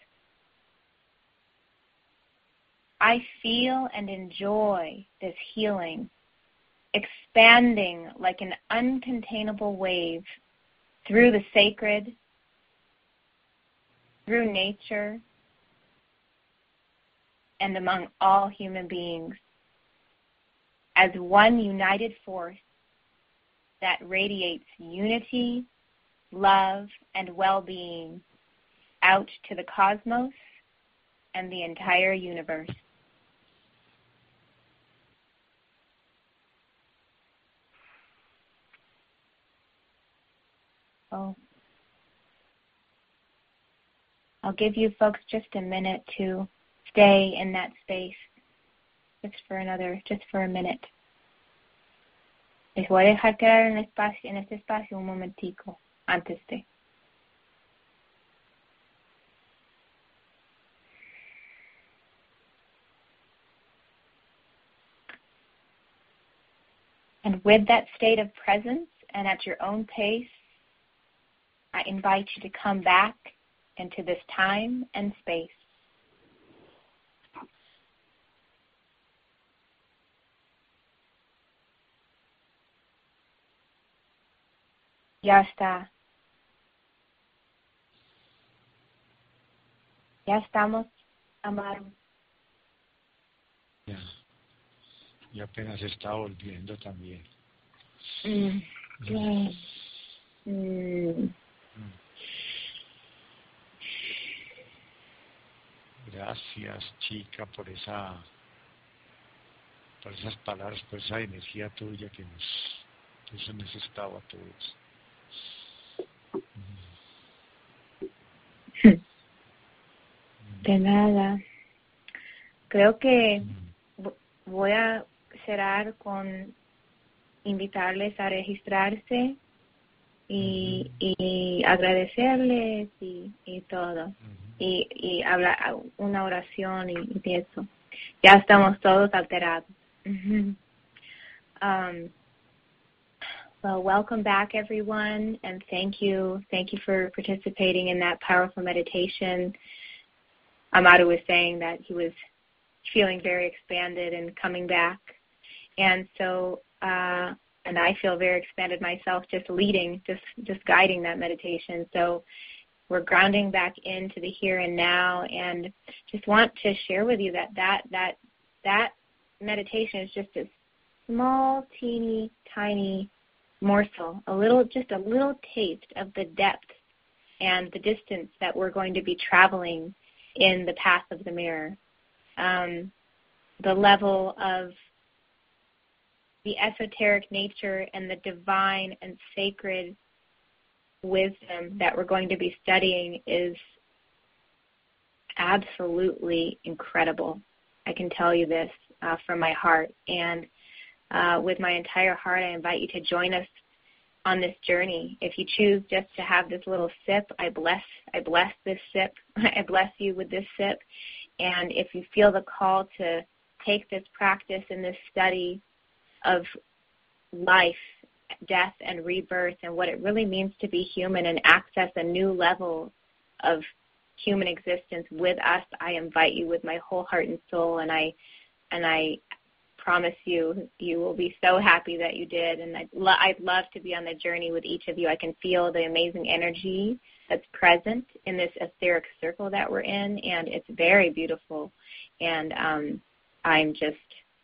I feel and enjoy this healing, expanding like an uncontainable wave through the sacred, through nature, and among all human beings, as one united force that radiates unity, love, and well-being out to the cosmos and the entire universe. Oh. I'll give you folks just a minute to stay in that space, just for another, just for a minute. Les voy a dejar quedar en, espacio, en este espacio un momentico antes de. And with that state of presence and at your own pace, I invite you to come back into this time and space. Ya está. Ya estamos, Amaru. Ya. Y apenas está volviendo también. Mm. Mm. Mm. Gracias, chica, por esa, por esas palabras, por esa energía tuya que nos puso en ese estado a todos. De nada. Creo que voy a cerrar con invitarles a registrarse y, y agradecerles y, y todo. Uh-huh. Y, y hablar una oración y, y eso. Ya estamos todos alterados. Uh-huh. Um, well, welcome back, everyone, and thank you. Thank you for participating in that powerful meditation. Amaru was saying that he was feeling very expanded and coming back. And so, uh, and I feel very expanded myself just leading, just, just guiding that meditation. So we're grounding back into the here and now, and just want to share with you that that, that, that meditation is just a small, teeny, tiny morsel, a little, just a little taste of the depth and the distance that we're going to be traveling in the path of the mirror. Um, the level of the esoteric nature and the divine and sacred wisdom that we're going to be studying is absolutely incredible. I can tell you this uh, from my heart. And uh, with my entire heart, I invite you to join us on this journey. If you choose just to have this little sip, I bless I bless this sip. I bless you with this sip. And if you feel the call to take this practice and this study of life, death, and rebirth, and what it really means to be human and access a new level of human existence with us, I invite you with my whole heart and soul, and I and I promise you, you will be so happy that you did, and I'd, lo- I'd love to be on the journey with each of you. I can feel the amazing energy that's present in this etheric circle that we're in, and it's very beautiful, and um, I'm just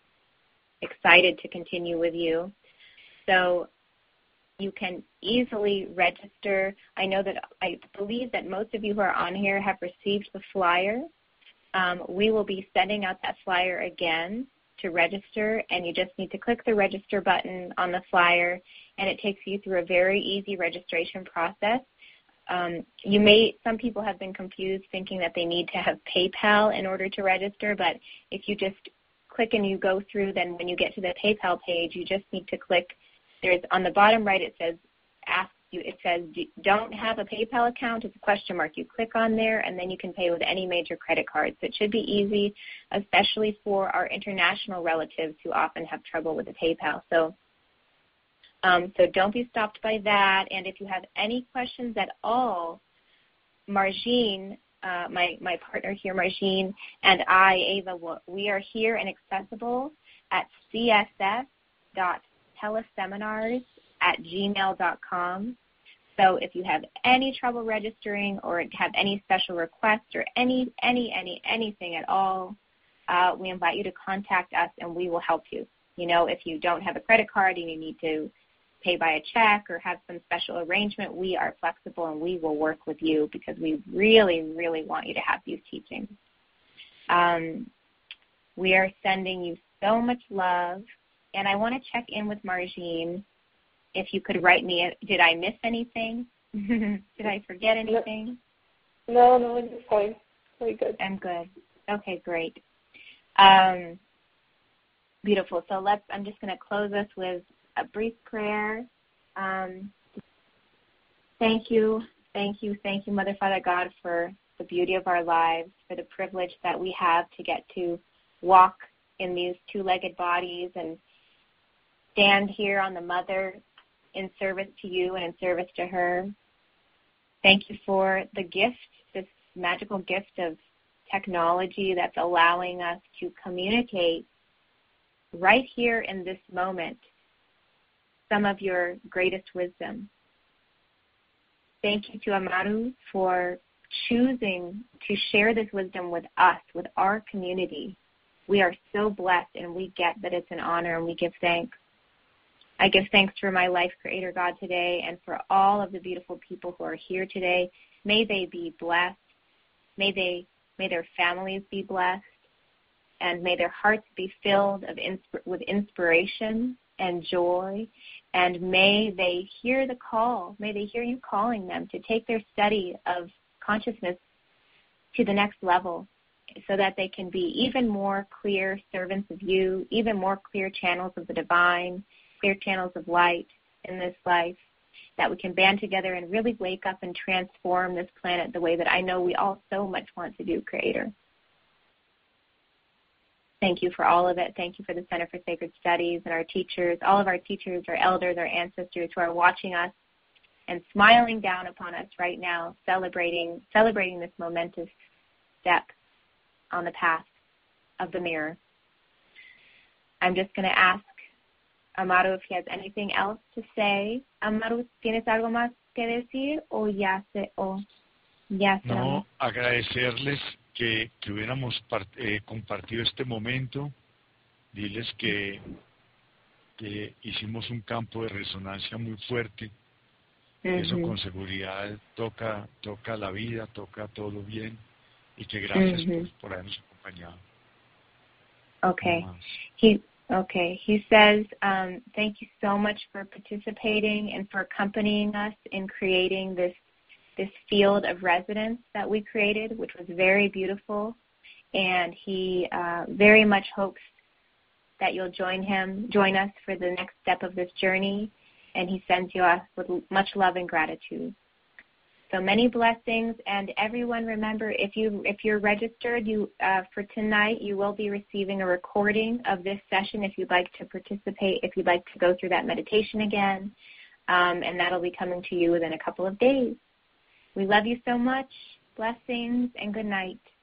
excited to continue with you. So you can easily register. I know that I believe that most of you who are on here have received the flyer. Um, we will be sending out that flyer again to register, and you just need to click the register button on the flyer, and it takes you through a very easy registration process. Um, you may, some people have been confused thinking that they need to have PayPal in order to register, but if you just click and you go through, then when you get to the PayPal page, you just need to click. There's on the bottom right, it says, ask you, it says, don't have a PayPal account, it's a question mark. You click on there, and then you can pay with any major credit card. So it should be easy, especially for our international relatives who often have trouble with the PayPal. So um, so don't be stopped by that. And if you have any questions at all, Margine, uh, my, my partner here, Margine, and I, Ava, we are here and accessible at c s f dot teleseminars at gmail dot com. So if you have any trouble registering or have any special requests or any, any, any, anything at all, uh, we invite you to contact us and we will help you. You know, if you don't have a credit card and you need to pay by a check or have some special arrangement, we are flexible and we will work with you because we really, really want you to have these teachings. Um, we are sending you so much love. And I want to check in with Margine. If you could write me, did I miss anything? Did I forget anything? No, no, you're fine. Very good. I'm good. Okay, great. Um, beautiful. So let's. I'm just going to close us with a brief prayer. Um, thank you, thank you, thank you, Mother, Father, God, for the beauty of our lives, for the privilege that we have to get to walk in these two-legged bodies and stand here on the Mother in service to you and in service to her. Thank you for the gift, this magical gift of technology that's allowing us to communicate right here in this moment some of your greatest wisdom. Thank you to Amaru for choosing to share this wisdom with us, with our community. We are so blessed, and we get that it's an honor, and we give thanks. I give thanks for my life, Creator God, today, and for all of the beautiful people who are here today. May they be blessed. May they, may their families be blessed, and may their hearts be filled of insp- with inspiration and joy, and may they hear the call. May they hear you calling them to take their study of consciousness to the next level so that they can be even more clear servants of you, even more clear channels of the divine, clear channels of light in this life, that we can band together and really wake up and transform this planet the way that I know we all so much want to do, Creator. Thank you for all of it. Thank you for the Center for Sacred Studies and our teachers, all of our teachers, our elders, our ancestors who are watching us and smiling down upon us right now, celebrating celebrating this momentous step on the path of the mirror. I'm just going to ask Amaru if he has anything else to say. Amaru, ¿tienes algo más que decir o ya se o ya se? No, agradecerles que, que hubiéramos part, eh, compartido este momento, diles que, que hicimos un campo de resonancia muy fuerte. Mm-hmm. Eso con seguridad toca toca la vida, toca todo bien, y que gracias mm-hmm. por, por habernos acompañado. Okay. No he okay. He says, um, thank you so much for participating and for accompanying us in creating this this field of resonance that we created, which was very beautiful. And he uh, very much hopes that you'll join him, join us for the next step of this journey. And he sends you us with much love and gratitude. So many blessings, and everyone remember, if you if you're registered, you uh, for tonight, you will be receiving a recording of this session if you'd like to participate, if you'd like to go through that meditation again, um, and that'll be coming to you within a couple of days. We love you so much. Blessings and good night.